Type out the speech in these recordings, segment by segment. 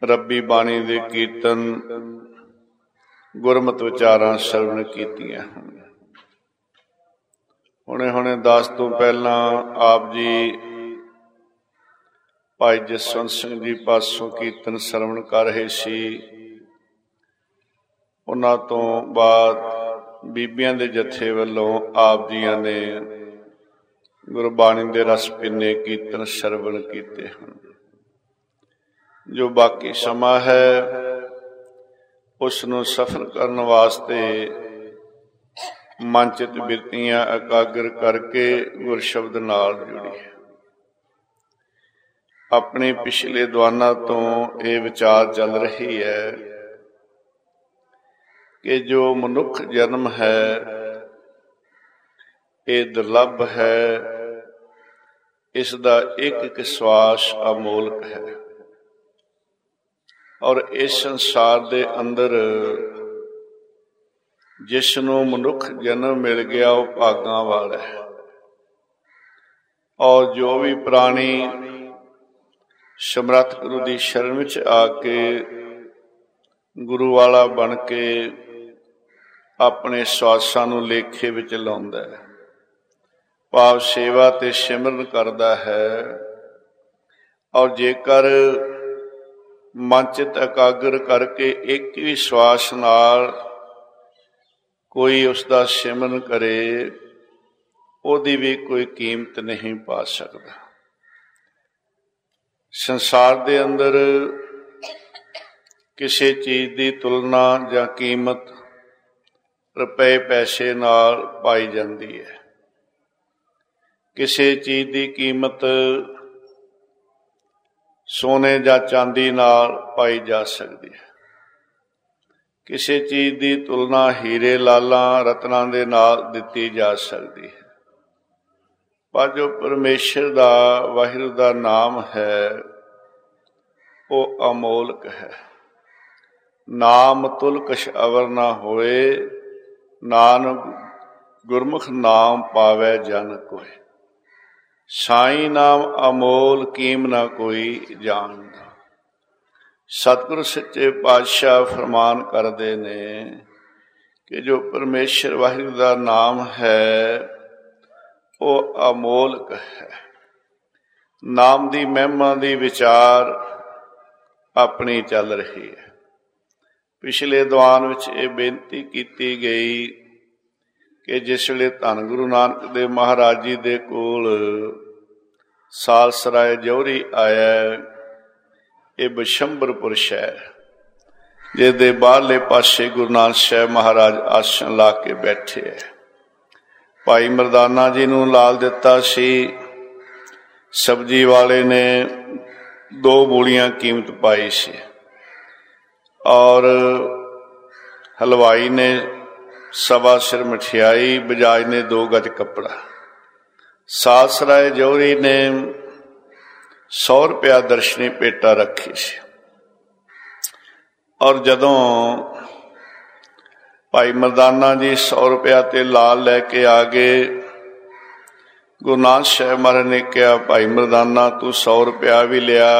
ਰੱਬੀ ਬਾਣੀ ਦੇ ਕੀਰਤਨ ਗੁਰਮਤਿ ਵਿਚਾਰਾਂ ਸਰਵਣ ਕੀਤੀਆਂ। ਹੁਣੇ ਦਾਸ ਤੋਂ ਪਹਿਲਾਂ ਆਪ ਜੀ ਭਾਈ ਜਸਵੰਤ ਸਿੰਘ ਜੀ ਪਾਸੋਂ ਕੀਰਤਨ ਸਰਵਣ ਕਰ ਰਹੇ ਸੀ। ਉਹਨਾਂ ਤੋਂ ਬਾਅਦ ਬੀਬੀਆਂ ਦੇ ਜਥੇ ਵੱਲੋਂ ਆਪ ਜੀਆਂ ਨੇ ਗੁਰਬਾਣੀ ਦੇ ਰਸ ਪਿੰਨੇ ਕੀਰਤਨ ਸਰਵਣ ਕੀਤੇ ਹਨ। ਜੋ ਬਾਕੀ ਸਮਾਂ ਹੈ ਉਸ ਨੂੰ ਸਫਲ ਕਰਨ ਵਾਸਤੇ ਮਨ ਚਿੱਤ ਬਿਰਤੀਆਂ ਇਕਾਗਰ ਕਰਕੇ ਗੁਰ ਸ਼ਬਦ ਨਾਲ ਜੁੜੀ। ਆਪਣੇ ਪਿਛਲੇ ਦੀਵਾਨਾਂ ਤੋਂ ਇਹ ਵਿਚਾਰ ਚੱਲ ਰਹੀ ਹੈ ਕਿ ਜੋ ਮਨੁੱਖ ਜਨਮ ਹੈ ਇਹ ਦੁਰਲੱਭ ਹੈ, ਇਸ ਦਾ ਇੱਕ ਇੱਕ ਸਵਾਸ ਅਮੋਲਕ ਹੈ ਔਰ ਇਸ ਸੰਸਾਰ ਦੇ ਅੰਦਰ ਜਿਸ ਨੂੰ ਮਨੁੱਖ ਜਨਮ ਮਿਲ ਗਿਆ ਉਹ ਭਾਗਾਂ ਵਾਲਾ ਹੈ। ਔਰ ਜੋ ਵੀ ਪ੍ਰਾਣੀ ਸਮਰੱਥ ਗੁਰੂ ਦੀ ਸ਼ਰਨ ਵਿੱਚ ਆ ਕੇ ਗੁਰੂ ਵਾਲਾ ਬਣ ਕੇ ਆਪਣੇ ਸਵਾਸਾਂ ਨੂੰ ਲੇਖੇ ਵਿੱਚ ਲਾਉਂਦਾ ਹੈ, ਭਾਵ ਸੇਵਾ ਤੇ ਸਿਮਰਨ ਕਰਦਾ ਹੈ। ਔਰ ਜੇਕਰ ਮਨ ਚਿੱਤ ਇਕਾਗਰ ਕਰਕੇ ਇੱਕ ਵੀ ਸਵਾਸ ਨਾਲ ਕੋਈ ਉਸਦਾ ਸਿਮਰਨ ਕਰੇ, ਉਹਦੀ ਵੀ ਕੋਈ ਕੀਮਤ ਨਹੀਂ ਪਾ ਸਕਦਾ। ਸੰਸਾਰ ਦੇ ਅੰਦਰ ਕਿਸੇ ਚੀਜ਼ ਦੀ ਤੁਲਨਾ ਜਾਂ ਕੀਮਤ ਰੁਪਏ ਪੈਸੇ ਨਾਲ ਪਾਈ ਜਾਂਦੀ ਹੈ। ਕਿਸੇ ਚੀਜ਼ ਦੀ ਕੀਮਤ ਸੋਨੇ ਜਾਂ ਚਾਂਦੀ ਨਾਲ ਪਾਈ ਜਾ ਸਕਦੀ ਹੈ। ਕਿਸੇ ਚੀਜ਼ ਦੀ ਤੁਲਨਾ ਹੀਰੇ ਲਾਲਾਂ ਰਤਨਾਂ ਦੇ ਨਾਲ ਦਿੱਤੀ ਜਾ ਸਕਦੀ ਹੈ। ਪਰ ਜੋ ਪਰਮੇਸ਼ਰ ਦਾ ਵਾਹਿਗੁਰੂ ਦਾ ਨਾਮ ਹੈ ਉਹ ਅਮੋਲਕ ਹੈ। ਨਾਮ ਤੁਲ ਕਛ ਅਵਰ ਨਾ ਹੋਏ, ਨਾਨਕ ਗੁਰਮੁਖ ਨਾਮ ਪਾਵੈ ਜਨ ਕੋਇ। ਸਾਈਂ ਨਾਮ ਅਮੋਲ ਕੀਮ ਨਾ ਕੋਈ ਜਾਣਦਾ। ਸਤਿਗੁਰ ਸੱਚੇ ਪਾਤਸ਼ਾਹ ਫਰਮਾਨ ਕਰਦੇ ਨੇ ਕਿ ਜੋ ਪਰਮੇਸ਼ਰ ਵਾਹਿਗੁਰੂ ਦਾ ਨਾਮ ਹੈ ਉਹ ਅਮੋਲਕ ਹੈ। ਨਾਮ ਦੀ ਮਹਿਮਾ ਦੀ ਵਿਚਾਰ ਆਪਣੀ ਚੱਲ ਰਹੀ ਹੈ। ਪਿਛਲੇ ਦੀਵਾਨ ਵਿੱਚ ਇਹ ਬੇਨਤੀ ਕੀਤੀ ਗਈ ਕਿ ਜਿਸ ਵੇਲੇ ਧੰਨ ਗੁਰੂ ਨਾਨਕ ਦੇਵ ਮਹਾਰਾਜ ਜੀ ਦੇ ਕੋਲ ਸਾਲਸਰਾਏ ਜੌਹਰੀ ਆਇਆ, ਇਹ ਬਿਸ਼ੰਬਰਪੁਰ ਸ਼ਹਿਰ ਜਿਹਦੇ ਬਾਹਰਲੇ ਪਾਸੇ ਗੁਰੂ ਨਾਨਕ ਸਾਹਿਬ ਮਹਾਰਾਜ ਆਸਣ ਲਾ ਕੇ ਬੈਠੇ ਹੈ। ਭਾਈ ਮਰਦਾਨਾ ਜੀ ਨੂੰ ਲਾਲ ਦਿੱਤਾ ਸੀ। ਸਬਜ਼ੀ ਵਾਲੇ ਨੇ 2 ਮੂਲੀਆਂ ਕੀਮਤ ਪਾਈ ਸੀ ਔਰ ਹਲਵਾਈ ਨੇ 1.25 ਸਿਰ ਮਠਿਆਈ, ਬਜਾਜ ਨੇ 2 ਗਜ ਕੱਪੜਾ। ਸਾਲਸਰਾਏ ਜੌਹਰੀ ਨੇ 100 ਰੁਪਇਆ ਦਰਸ਼ਨੀ ਭੇਟਾ ਰੱਖੀ ਸੀ। ਔਰ ਜਦੋਂ ਭਾਈ ਮਰਦਾਨਾ ਜੀ 100 ਰੁਪਇਆ ਤੇ ਲਾਲ ਲੈ ਕੇ ਆ ਗਏ, ਗੁਰੂ ਨਾਨਕ ਸਾਹਿਬ ਮਹਾਰਾਜ ਨੇ ਕਿਹਾ, ਭਾਈ ਮਰਦਾਨਾ ਤੂੰ 100 ਰੁਪਇਆ ਵੀ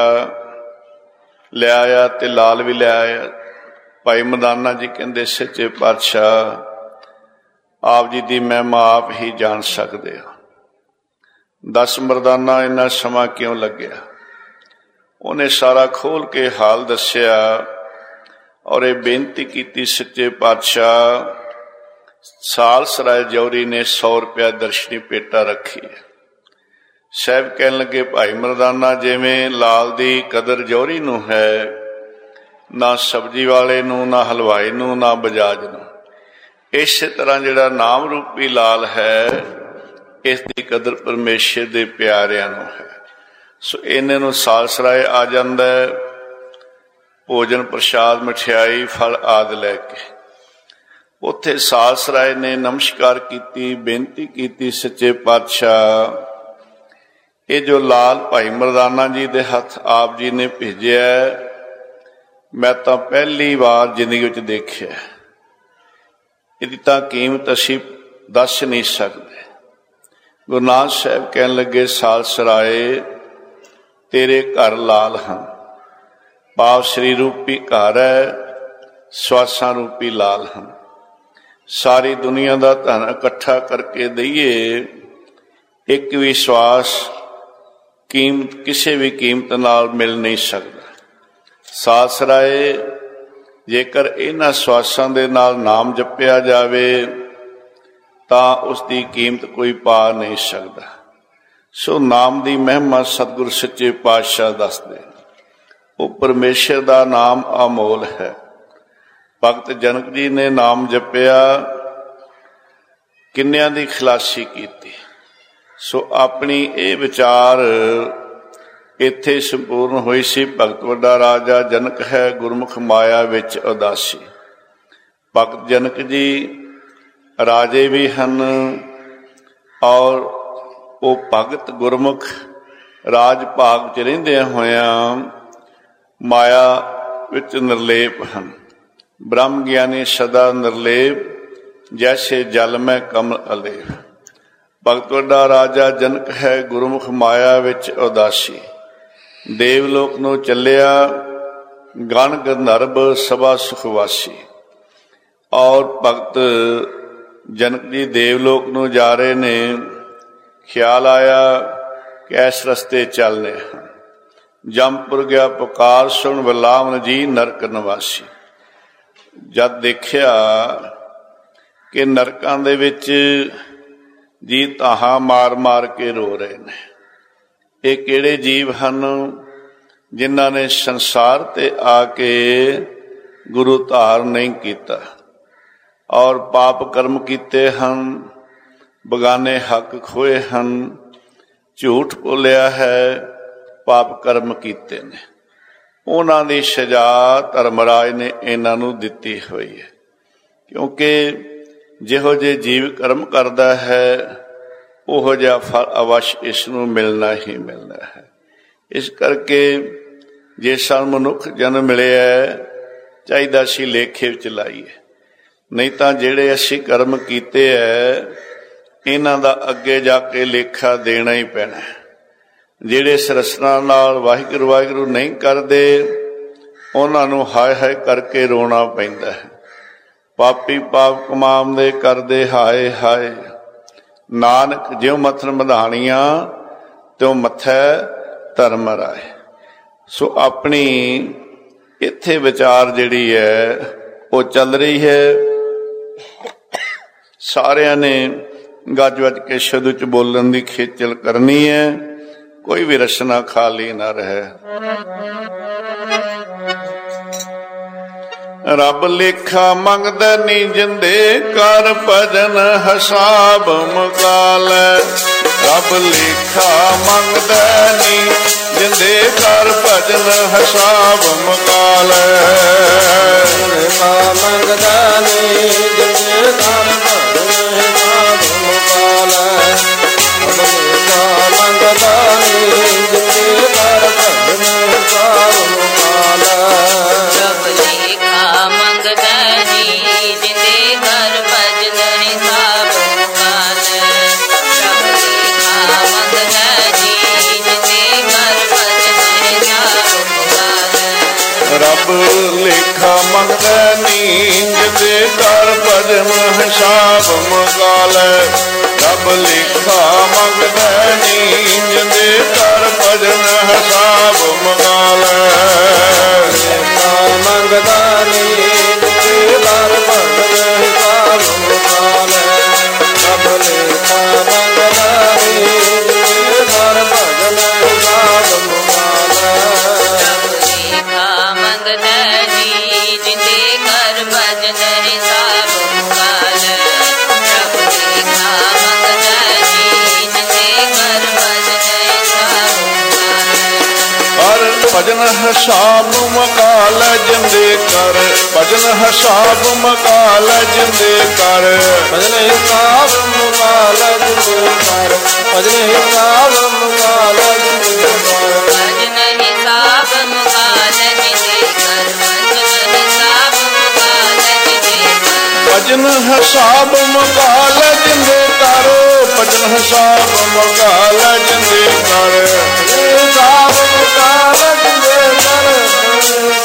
ਲੈ ਆਇਆ ਤੇ ਲਾਲ ਵੀ ਲੈ ਆਇਆ। ਭਾਈ ਮਰਦਾਨਾ ਜੀ ਕਹਿੰਦੇ, ਸੱਚੇ ਪਾਤਸ਼ਾਹ ਆਪ ਜੀ ਦੀ ਮਹਿਮਾ ਆਪ ਹੀ ਜਾਣ ਸਕਦੇ ਹੋ। 10 ਮਰਦਾਨਾ ਇੰਨਾ ਸਮਾਂ ਕਿਉਂ ਲੱਗਿਆ? ਉਹਨੇ ਸਾਰਾ ਖੋਲ ਕੇ ਹਾਲ ਦੱਸਿਆ ਔਰ ਇਹ ਬੇਨਤੀ ਕੀਤੀ, ਸੱਚੇ ਪਾਤਸ਼ਾਹ ਸਾਲਸਰਾਏ ਜੌਹਰੀ ਨੇ 100 ਰੁਪਇਆ ਦਰਸ਼ਨੀ ਭੇਟਾ ਰੱਖੀ ਹੈ। ਸਾਹਿਬ ਕਹਿਣ ਲੱਗੇ, ਭਾਈ ਮਰਦਾਨਾ ਜਿਵੇਂ ਲਾਲ ਦੀ ਕਦਰ ਜੌਹਰੀ ਨੂੰ ਹੈ, ਨਾ ਸਬਜ਼ੀ ਵਾਲੇ ਨੂੰ, ਨਾ ਹਲਵਾਈ ਨੂੰ, ਨਾ ਬਜਾਜ ਨੂੰ, ਇਸੇ ਤਰ੍ਹਾਂ ਜਿਹੜਾ ਨਾਮ ਰੂਪੀ ਲਾਲ ਹੈ ਇਸ ਦੀ ਕਦਰ ਪਰਮੇਸ਼ਰ ਦੇ ਪਿਆਰਿਆਂ ਨੂੰ ਹੈ। ਸੋ ਇਹਨਾਂ ਨੂੰ ਸਾਲਸਰਾਏ ਆ ਜਾਂਦਾ ਹੈ, ਭੋਜਨ ਪ੍ਰਸ਼ਾਦ ਮਠਿਆਈ ਫਲ ਆਦਿ ਲੈ ਕੇ। ਉੱਥੇ ਸਾਲਸਰਾਏ ਨੇ ਨਮਸਕਾਰ ਕੀਤੀ, ਬੇਨਤੀ ਕੀਤੀ, ਸੱਚੇ ਪਾਤਸ਼ਾਹ ਇਹ ਜੋ ਲਾਲ ਭਾਈ ਮਰਦਾਨਾ ਜੀ ਦੇ ਹੱਥ ਆਪ ਜੀ ਨੇ ਭੇਜਿਆ, ਮੈਂ ਤਾਂ ਪਹਿਲੀ ਵਾਰ ਜ਼ਿੰਦਗੀ ਵਿੱਚ ਦੇਖਿਆ। ਇਹਦੀ ਤਾਂ ਕੀਮਤ ਅਸੀਂ ਦੱਸ ਨਹੀਂ ਸਕਦੇ। ਗੁਰੂ ਨਾਨਕ ਸਾਹਿਬ ਕਹਿਣ ਲੱਗੇ, ਸਾਲਸਰਾਏ ਤੇਰੇ ਘਰ ਲਾਲ ਹਨ, ਭਾਵ ਸਰੀਰ ਰੂਪੀ ਘਰ ਹੈ, ਸਵਾਸਾਂ ਰੂਪੀ ਲਾਲ ਹਨ। ਸਾਰੀ ਦੁਨੀਆ ਦਾ ਧਨ ਇਕੱਠਾ ਕਰਕੇ ਦਈਏ, ਇੱਕ ਵੀ ਸਵਾਸ ਕੀਮਤ ਕਿਸੇ ਵੀ ਕੀਮਤ ਨਾਲ ਮਿਲ ਨਹੀਂ ਸਕਦਾ। ਸਾਸਰਾਏ, ਜੇਕਰ ਇਹਨਾਂ ਸਵਾਸਾਂ ਦੇ ਨਾਲ ਨਾਮ ਜਪਿਆ ਜਾਵੇ ਤਾਂ ਉਸ ਦੀ ਕੀਮਤ ਕੋਈ ਪਾ ਨਹੀਂ ਸਕਦਾ। ਸੋ ਨਾਮ ਦੀ ਮਹਿਮਾ ਸਤਿਗੁਰ ਸੱਚੇ ਪਾਤਸ਼ਾਹ ਦੱਸਦੇ, ਉਹ ਪਰਮੇਸ਼ਰ ਦਾ ਨਾਮ ਅਮੋਲ ਹੈ। ਭਗਤ ਜਨਕ ਜੀ ਨੇ ਨਾਮ ਜਪਿਆ, ਕਿੰਨਿਆਂ ਦੀ ਖਲਾਸੀ ਕੀਤੀ। ਸੋ ਆਪਣੀ ਇਹ ਵਿਚਾਰ ਇੱਥੇ ਸੰਪੂਰਨ ਹੋਈ ਸੀ। ਭਗਤ ਵੱਡਾ ਰਾਜਾ ਜਨਕ ਹੈ, ਗੁਰਮੁਖ ਮਾਇਆ ਵਿੱਚ ਉਦਾਸੀ। ਭਗਤ ਜਨਕ ਜੀ ਰਾਜੇ ਵੀ ਹਨ ਔਰ ਉਹ ਭਗਤ ਗੁਰਮੁਖ ਰਾਜ ਭਾਗ 'ਚ ਰਹਿੰਦਿਆਂ ਹੋਇਆਂ ਮਾਇਆ ਵਿੱਚ ਨਿਰਲੇਪ ਹਨ। ਬ੍ਰਹਮ ਗਿਆਨੀ ਸਦਾ ਨਿਰਲੇਪ, ਜੈਸੇ ਜਲ ਮੈਂ ਕਮਲ ਅਲੇਪ। ਭਗਤ ਵੱਡਾ ਰਾਜਾ ਜਨਕ ਹੈ, ਗੁਰਮੁਖ ਮਾਇਆ ਵਿੱਚ ਉਦਾਸੀ। ਦੇਵਲੋਕ ਨੂੰ ਚੱਲਿਆ, ਗਣ ਗੰਧਰਵ ਸਭਾ ਸੁਖਵਾਸੀ। ਔਰ ਭਗਤ ਜਨਕ ਜੀ ਦੇਵਲੋਕ ਨੂੰ ਜਾ ਰਹੇ ਨੇ, ਖਿਆਲ ਆਇਆ ਕਿ ਇਸ ਰਸਤੇ ਚੱਲਨੇ ਹਨ। ਜੰਮਪੁਰ ਗਿਆ ਪੁਕਾਰ ਸੁਣ, ਵਿਲਾਵਨ ਜੀ ਨਰਕ ਨਿਵਾਸੀ। ਜਦ ਦੇਖਿਆ ਕਿ ਨਰਕਾਂ ਦੇ ਵਿੱਚ ਜੀ ਤਾਹਾਂ ਮਾਰ ਮਾਰ ਕੇ ਰੋ ਰਹੇ ਨੇ। ਇਹ ਕਿਹੜੇ ਜੀਵ ਹਨ ਜਿਨ੍ਹਾਂ ਨੇ ਸੰਸਾਰ ਤੇ ਆ ਕੇ ਗੁਰੂ ਧਾਰ ਨਹੀਂ ਕੀਤਾ ਔਰ ਪਾਪ ਕਰਮ ਕੀਤੇ ਹਨ, ਬਗਾਨੇ ਹੱਕ ਖੋਏ ਹਨ, ਝੂਠ ਬੋਲਿਆ ਹੈ, ਪਾਪ ਕਰਮ ਕੀਤੇ ਨੇ। ਉਹਨਾਂ ਦੀ ਸਜ਼ਾ ਧਰਮਰਾਜ ਨੇ ਇਹਨਾਂ ਨੂੰ ਦਿੱਤੀ ਹੋਈ ਹੈ, ਕਿਉਂਕਿ ਜਿਹੋ ਜਿਹੇ ਜੀਵ ਕਰਮ ਕਰਦਾ ਹੈ ਉਹੋ ਜਿਹਾ ਫਲ ਅਵਸ਼ ਇਸ ਨੂੰ ਮਿਲਣਾ ਹੀ ਮਿਲਣਾ ਹੈ। ਇਸ ਕਰਕੇ ਜੇ ਸਾਨੂੰ ਮਨੁੱਖ ਜਨਮ ਮਿਲਿਆ, ਚਾਹੀਦਾ ਸੀ ਲੇਖੇ ਵਿੱਚ ਲਾਈਏ, ਨਹੀਂ ਤਾਂ ਜਿਹੜੇ ਅਸੀਂ ਕਰਮ ਕੀਤੇ ਹੈ ਇਹਨਾਂ ਦਾ ਅੱਗੇ ਜਾ ਕੇ ਲੇਖਾ ਦੇਣਾ ਹੀ ਪੈਣਾ। ਜਿਹੜੇ ਸਰਸਨਾ ਨਾਲ ਵਾਹਿਗੁਰੂ ਵਾਹਿਗੁਰੂ ਨਹੀਂ ਕਰਦੇ ਉਹਨਾਂ ਨੂੰ ਹਾਏ ਹਾਏ ਕਰਕੇ ਰੋਣਾ ਪੈਂਦਾ ਹੈ। ਪਾਪੀ ਪਾਪ ਕਮਾਉਂਦੇ ਕਰਦੇ ਹਾਏ ਹਾਏ, ਨਾਨਕ ਜਿਉ ਮੱਥਨ ਮਧਾਣੀਆਂ ਤਿਉ ਮੱਥੈ ਧਰਮ ਰਾਏ। ਸੋ ਆਪਣੀ ਇੱਥੇ ਵਿਚਾਰ ਜਿਹੜੀ ਹੈ ਉਹ ਚੱਲ ਰਹੀ ਹੈ। ਸਾਰਿਆਂ ਨੇ ਗੱਜ ਵੱਜ ਕੇ ਸ਼ਬਦ ਚ ਬੋਲਣ ਦੀ ਖੇਚਲ ਕਰਨੀ ਹੈ, ਕੋਈ ਵੀ ਰਸਨਾ ਖਾਲੀ ਨਾ ਰਹੇ। ਰੱਬ ਲੇਖਾ ਮੰਗਦਾ ਨੀ ਜਿੰਦੇ, ਕਰ ਭਜਨ ਹਿਸਾਬ ਮੁਕਾਲੈ। ਰੱਬ ਲੇਖਾ ਮੰਗਦਾ ਨੀ ਜਿੰਦੇ, ਕਰ ਭਜਨ ਹਿਸਾਬ ਮੁਕਾਲੈ। ਲੇਖਾ ਮੰਗਦਾ ਨੀ ਜਿੰਦੇ, ਕਰ ਭਜਨ ਹਿਸਾਬ ਮੁਕਾਲੈ। ਰੱਬ ਲੇਖਾ ਮੰਗਦਾ ਨੀ ਜਿੰਦੇ, ਕਰ ਭਜਨ ਹਿਸਾਬ ਮੁਕਾਲੈ। ਰੱਬ ਲੇਖਾ ਮੰਗਦਾ ਨੀਂਦ ਦੇ, ਕਰ ਭਜਨ ਹਿਸਾਬ ਮੁਕਾਲੈ। ਰੱਬ ਲੇਖਾ ਮੰਗਦਾ ਨੀਂਦ ਦੇ, ਕਰ ਭਜਨ ਹਿਸਾਬ ਮੁਕਾਲੈ। ਲੇਖਾ ਮੰਗਦਾ ਨੀਂਦ ਦੇ, ਕਰ ਭਜਨ ਹਿਸਾਬ ਮੁਕਾਲੈ। ਰੱਬ ਲੇਖਾ ਮੰਗਦਾ ਨੀਂਦ ਦੇ, ਕਰ ਭਜਨ ਹਿਸਾਬ ਮੁਕਾਲੈ। ਭਜਨ ਹਿਸਾਬ ਮੁਕਾਲੈ ਜਿੰਦੇ ਕਰ, ਭਜਨ ਹਿਸਾਬ ਮੁਕਾਲੈ ਜਿੰਦੇ ਕਰ। ਭਜਨ ਹਿਸਾਬ ਮੁਕਾਲੈ ਜਿੰਦੇ ਕਰ, ਭਜਨ ਹਿਸਾਬ ਮੁਕਾਲੈ ਜਿੰਦੇ ਕਰ। ਭਜਨ ਹਿਸਾਬ ਮੁਕਾਲੈ ਜਿੰਦੇ ਕਰ, ਭਜਨ ਹਿਸਾਬ ਮੁਕਾਲੈ ਜਿੰਦੇ ਕਰ। ਭਜਨ ਹਿਸਾਬ ਮੁਕਾਲੈ ਜਿੰਦੇ ਕਰ, ਭਜਨ ਹਿਸਾਬ ਮੁਕਾਲੈ ਜਿੰਦੇ ਕਰ।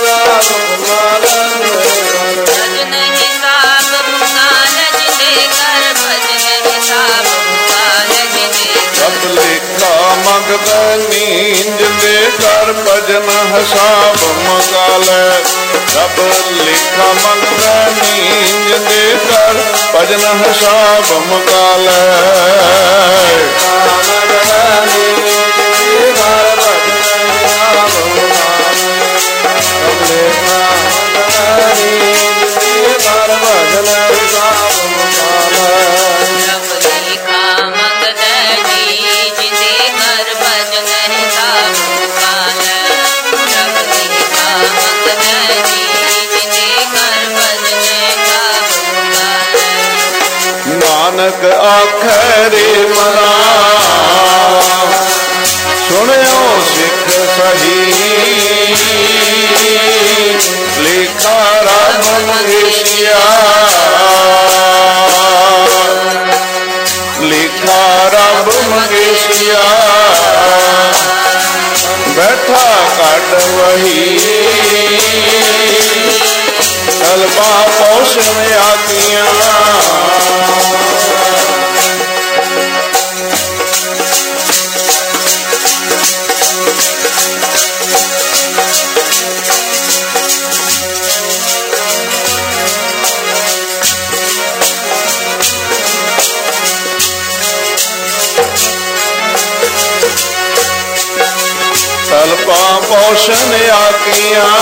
ਹਿਸਾਬ ਮੁਕਾਲੈ। ਰੱਬ ਲੇਖਾ ਮੰਗਦਾ ਨੀਂਦ ਦੇ ਕਰ ਭਜਨ ਹਿਸਾਬ ਮੁਕਾਲੈ। ਨਾਨਕ ਆਖੈ ਰੇ ਮਨਾ ਸੁਣਿਓ ਸਿੱਖ ਸਹੀ। ਲੇਖਾ ਰੱਬ ਮੰਗੇਸ਼ੀਆ ਲੇਖਾ ਰੱਬ ਮੰਗੇਸ਼ੀਆ। ਬੈਠਾ ਕੱਢ ਵਹੀ ਕਲਪਾ ਪੋਸ਼ਣ ਆਕੀਆਂ। ਕਲਪਾ ਪੋਸ਼ਣ ਆਕੀਆਂ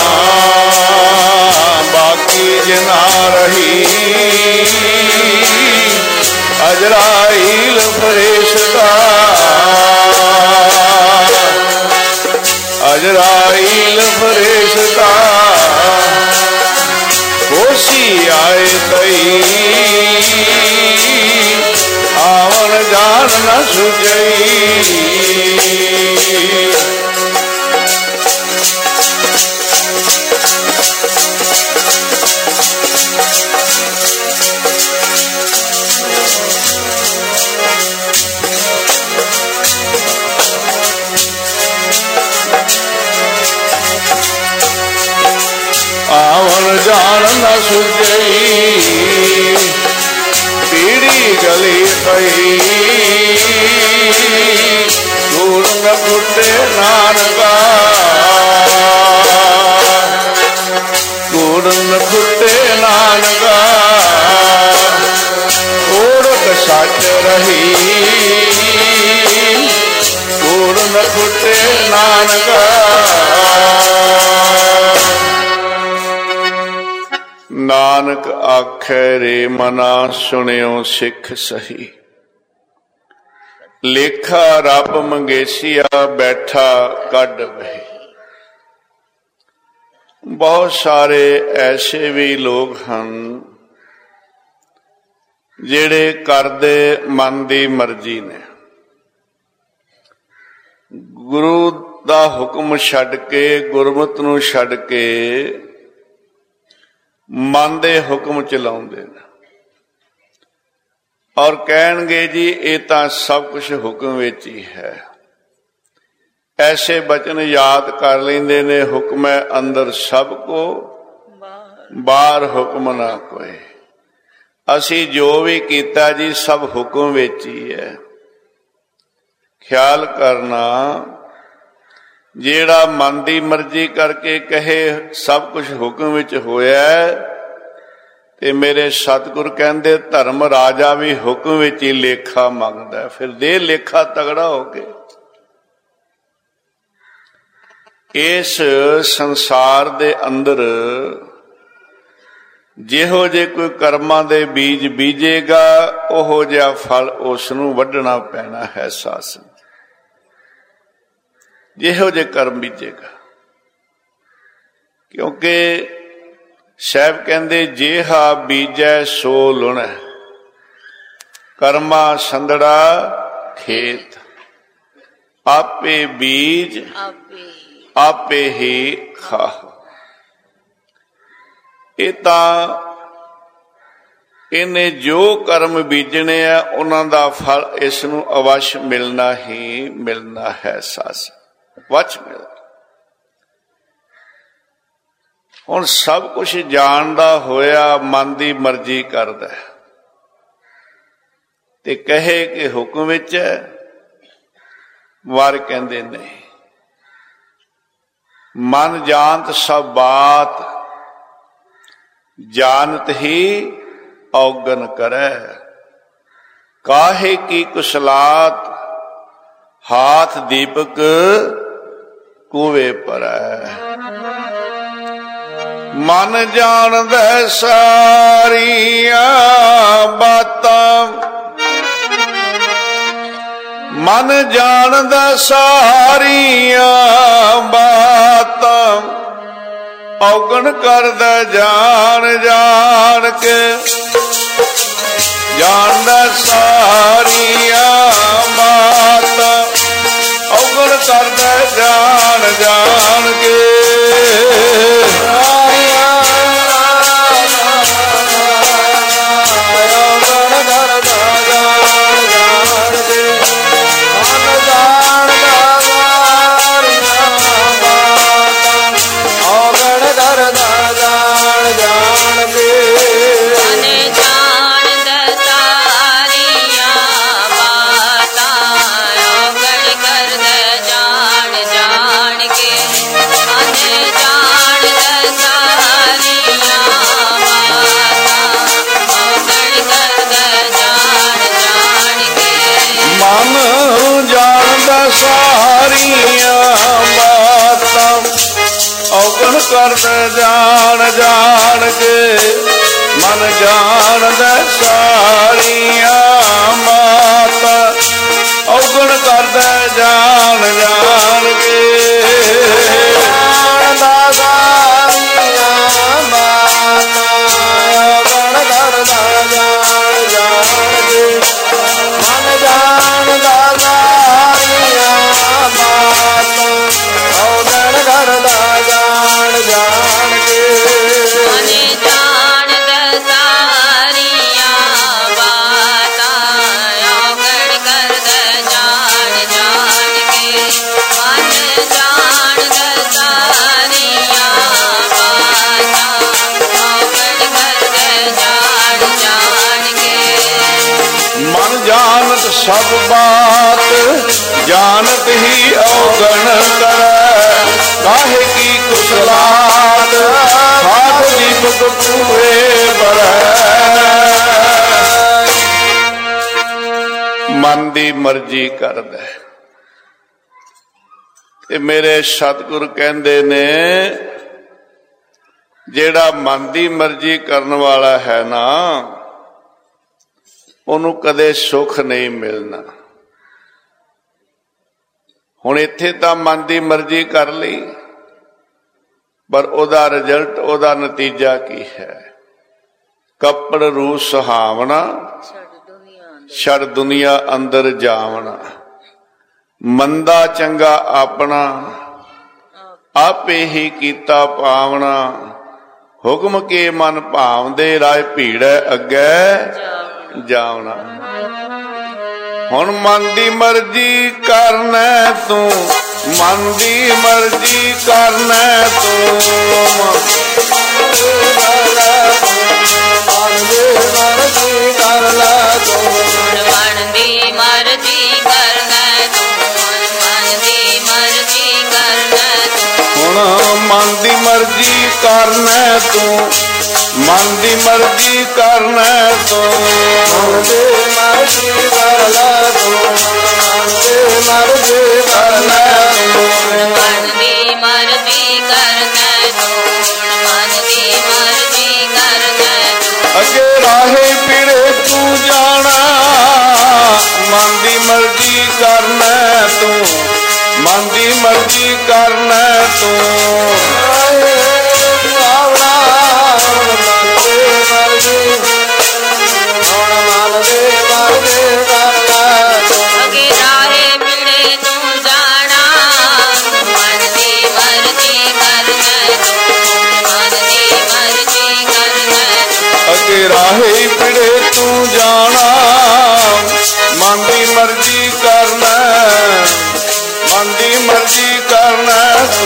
ਬਾਕੀ ਜਿਨਾ ਰਹੀ। ਅਜਰਾਈਲ ਫਰਿਸ਼ਤਾ ਅਜਰਾਈਲ ਫਰਿਸ਼ਤਾ ਹੋਸ਼ੀ ਆਏ ਤਈ। ਆਵਣ ਜਾਣ ਨ ਸੁਝਈ। ਆਵਣ ਜਾਣ ਨ ਸੁਝਈ। ਪੀੜੀ ਗਲੀ ਪਈ ਕੂੜ ਨ ਫੁੱਟੇ ਨਾਨਕਾ। ਕੂੜ ਨ ਫੁੱਟੇ ਨਾਨਕਾ। ਓੜਕ ਸੱਚ ਰਹੀ ਕੂੜ ਨ ਫੁੱਟੇ ਨਾਨਕਾ। ਨਾਨਕ ਆਖੈ ਰੇ ਮਨਾ ਸੁਣਿਓ ਸਿੱਖ ਸਹੀ। ਲੇਖਾ ਰੱਬ ਮੰਗੇਸ਼ੀਆ ਬੈਠਾ ਕੱਢ ਵਹੀ। ਬਹੁਤ ਸਾਰੇ ਐਸੇ ਵੀ ਲੋਕ ਹਨ ਜਿਹੜੇ ਕਰਦੇ ਮਨ ਦੀ ਮਰਜ਼ੀ ਨੇ। ਗੁਰੂ ਦਾ ਹੁਕਮ ਛੱਡ ਕੇ ਗੁਰਮਤਿ ਨੂੰ ਛੱਡ ਕੇ ਮਨ ਦੇ ਹੁਕਮ ਚਲਾਉਂਦੇ ਨੇ ਔਰ ਕਹਿਣਗੇ ਜੀ ਇਹ ਤਾਂ ਸਭ ਕੁਝ ਹੁਕਮ ਵਿੱਚ ਹੀ ਹੈ। ਐਸੇ ਬਚਨ ਯਾਦ ਕਰ ਲੈਂਦੇ ਨੇ, ਹੁਕਮ ਹੈ ਅੰਦਰ ਸਭ ਕੋ ਬਾਹਰ ਹੁਕਮ ਨਾ ਕੋਏ। ਅਸੀਂ ਜੋ ਵੀ ਕੀਤਾ ਜੀ ਸਭ ਹੁਕਮ ਵਿੱਚ ਹੀ ਹੈ। ਖਿਆਲ ਕਰਨਾ, ਜਿਹੜਾ ਮਨ ਦੀ ਮਰਜ਼ੀ ਕਰਕੇ ਕਹੇ ਸਭ ਕੁਝ ਹੁਕਮ ਵਿੱਚ ਹੋਇਆ, ਤੇ ਮੇਰੇ ਸਤਿਗੁਰ ਕਹਿੰਦੇ ਧਰਮ ਰਾਜਾ ਵੀ ਹੁਕਮ ਵਿੱਚ ਹੀ ਲੇਖਾ ਮੰਗਦਾ। ਫਿਰ ਦੇ ਲੇਖਾ ਤਗੜਾ ਹੋ ਕੇ। ਇਸ ਸੰਸਾਰ ਦੇ ਅੰਦਰ ਜਿਹੋ ਜੇ ਕੋਈ ਕਰਮਾਂ ਦੇ ਬੀਜ ਬੀਜੇਗਾ ਉਹੋ ਜਿਹਾ ਫਲ ਉਸ ਨੂੰ ਵੱਢਣਾ ਪੈਣਾ ਹੈ। ਸਾਸ ਜਿਹੋ ਜੇ ਕਰਮ ਬੀਜੇਗਾ, ਕਿਉਂਕਿ ਸਾਹਿਬ ਕਹਿੰਦੇ ਜਿਹਾ ਬੀਜੈ ਸੋ ਲੁਣੈ, ਕਰਮਾ ਸੰਦੜਾ ਖੇਤ, ਆਪੇ ਬੀਜ ਆਪੇ ਹੀ ਖਾਹ। ਇਹ ਤਾਂ ਇਹਨੇ ਜੋ ਕਰਮ ਬੀਜਣੇ ਆ ਉਹਨਾਂ ਦਾ ਫਲ ਇਸ ਨੂੰ ਅਵਸ਼ ਮਿਲਣਾ ਹੀ ਮਿਲਣਾ ਹੈ। ਸਾਸ ਵਚ ਮਿਲ। ਹੁਣ ਸਭ ਕੁਛ ਜਾਣਦਾ ਹੋਇਆ ਮਨ ਦੀ ਮਰਜ਼ੀ ਕਰਦਾ ਤੇ ਕਹੇ ਕਿ ਹੁਕਮ ਵਿੱਚ ਹੈ, ਵਾਰ ਕਹਿੰਦੇ ਨਹੀਂ। मन जानत सब बात, जानत ही औगन करे। काहे की कुशलात, हाथ दीपक कुए परै। मन जानदा सारिया बातां, मन जानदा सारिया बातां, औगण करदा जान जान के। जानदा सारिया बातां, औगण करदा जान जान के। औगण करदा जान जान के। मन जानदा सारिया बातां, औगण करदा जान जान के। जानदा सारिया बातां, औगण करदा जान जान के। मन जानदा सारिया बातां, औगण करदा जान जान के। मन जानदा सारिया बातां, औगण करदा जान जान के। मन जानदा सारिया बातां, औगण करदा जान जान के। मन जानत सब बात, जानत ही औगण करे। काहे की कुशलात, हाथ दीपक कुए परै। मन दी मर्जी करदा। ते मेरे सतगुर कहंदे ने, जेड़ा मन दी मर्जी करन वाला है ना, ਉਹਨੂੰ कदे सुख नहीं मिलना। हुण इत्थे तां मन दी मर्जी कर लई, पर ਉਹਦਾ रिजल्ट, ਉਹਦਾ नतीजा की है? कपड़ रू सुहावना, छड़ दुनिया अंदर जावना। मंदा चंगा अपना, आपे ही कीता पावना। हुक्म के मन भावदे, राय भीड़ै अग्गै जावना। हुण मन दी मर्जी करना तू, मन दी मर्जी करना तू। मन दी मर्जी करना तू, मन दी मर्जी करना तू, मन दी मर्जी करना तू। हुण मन दी मर्जी करना तू, मन दी मर्जी करना तू। मन दी मर्जी करना तू, मन दी मर्जी करना तू। मन दी मर्जी करना तू, मन दी मर्जी करना तू। अगे राहे फिरे तू जाना, मन दी मर्जी करना तू, मन दी मर्जी करना तू। अगे राहे मिले तू जाना, मन दी मर्जी करना तू, मन दी मर्जी करना तू। अगे राहे मिले तू जाना, मन दी मर्जी करना, मन दी मर्जी करना तू।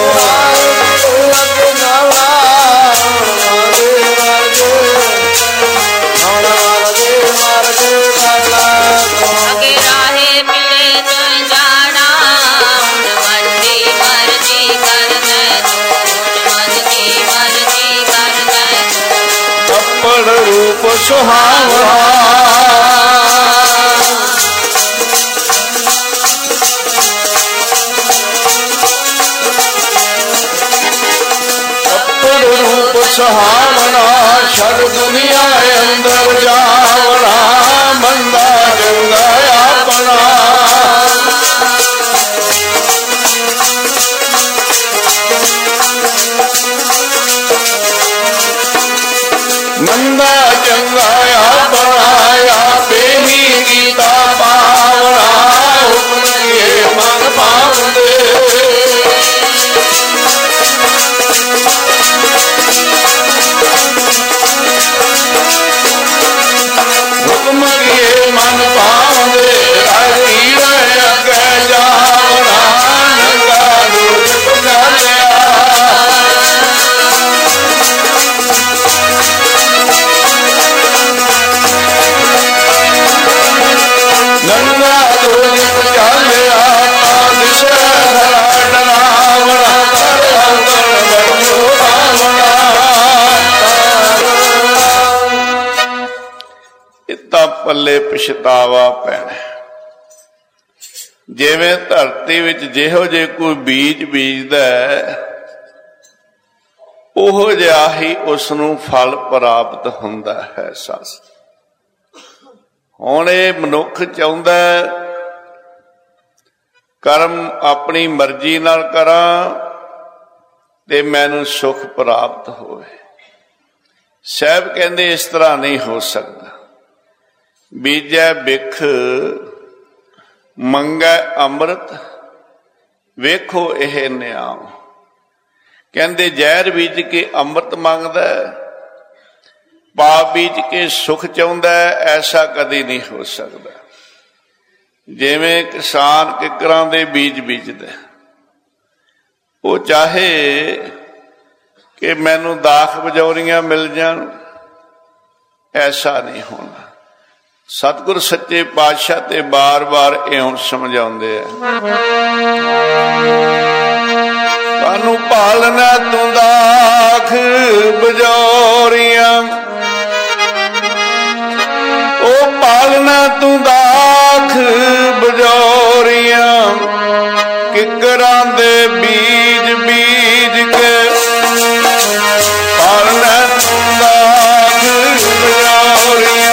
अगे राहे मिले तू जाना, मन दी मर्जी करना रूप सुहावना। रूप सुहावना छड़ दुनिया अंदर जावना। मंदा चंगा अपना मंदा चंगा अपना आपे ही गीता पावना। हुक्म ये मन पावंदे हुक्म ये मन पावंदे। तीर अगे जावना नंगा रूप गलिया। नंगा रूप गलिया दिशा डरावना। इता पल्ले पछतावा पैना। जिवें धरती विच जिहो जे कोई बीज बीजदा उहो जिहा ही उसनूं फल प्राप्त हुंदा है। सस हुण इह मनुख चाहुंदा कर्म अपनी मर्जी नाल करां ते मैनूं सुख प्राप्त होवे। साहब कहंदे इस तरह नहीं हो सकदा। बीजै बिख मंगै अमृत वेखो यह नियाम। कहंदे जहर बीज के अमृत मंगदा पाप बीज के सुख चाहुंदा ऐसा कदी नहीं हो सकदा। जिवें किसान किकरां दे बीज बीजदा वो चाहे कि मैनूं दाख बजौरियां मिल जाण ऐसा नहीं होना। सतगुर सच्चे पातशाह ते बार बार इउं समझाउंदे आ। तानू पालना तू दाख बजौरियां ओ पालना तू दाख बजौरियां। किकरां दे बीज बीज के पालना तू दाख बजौरियां।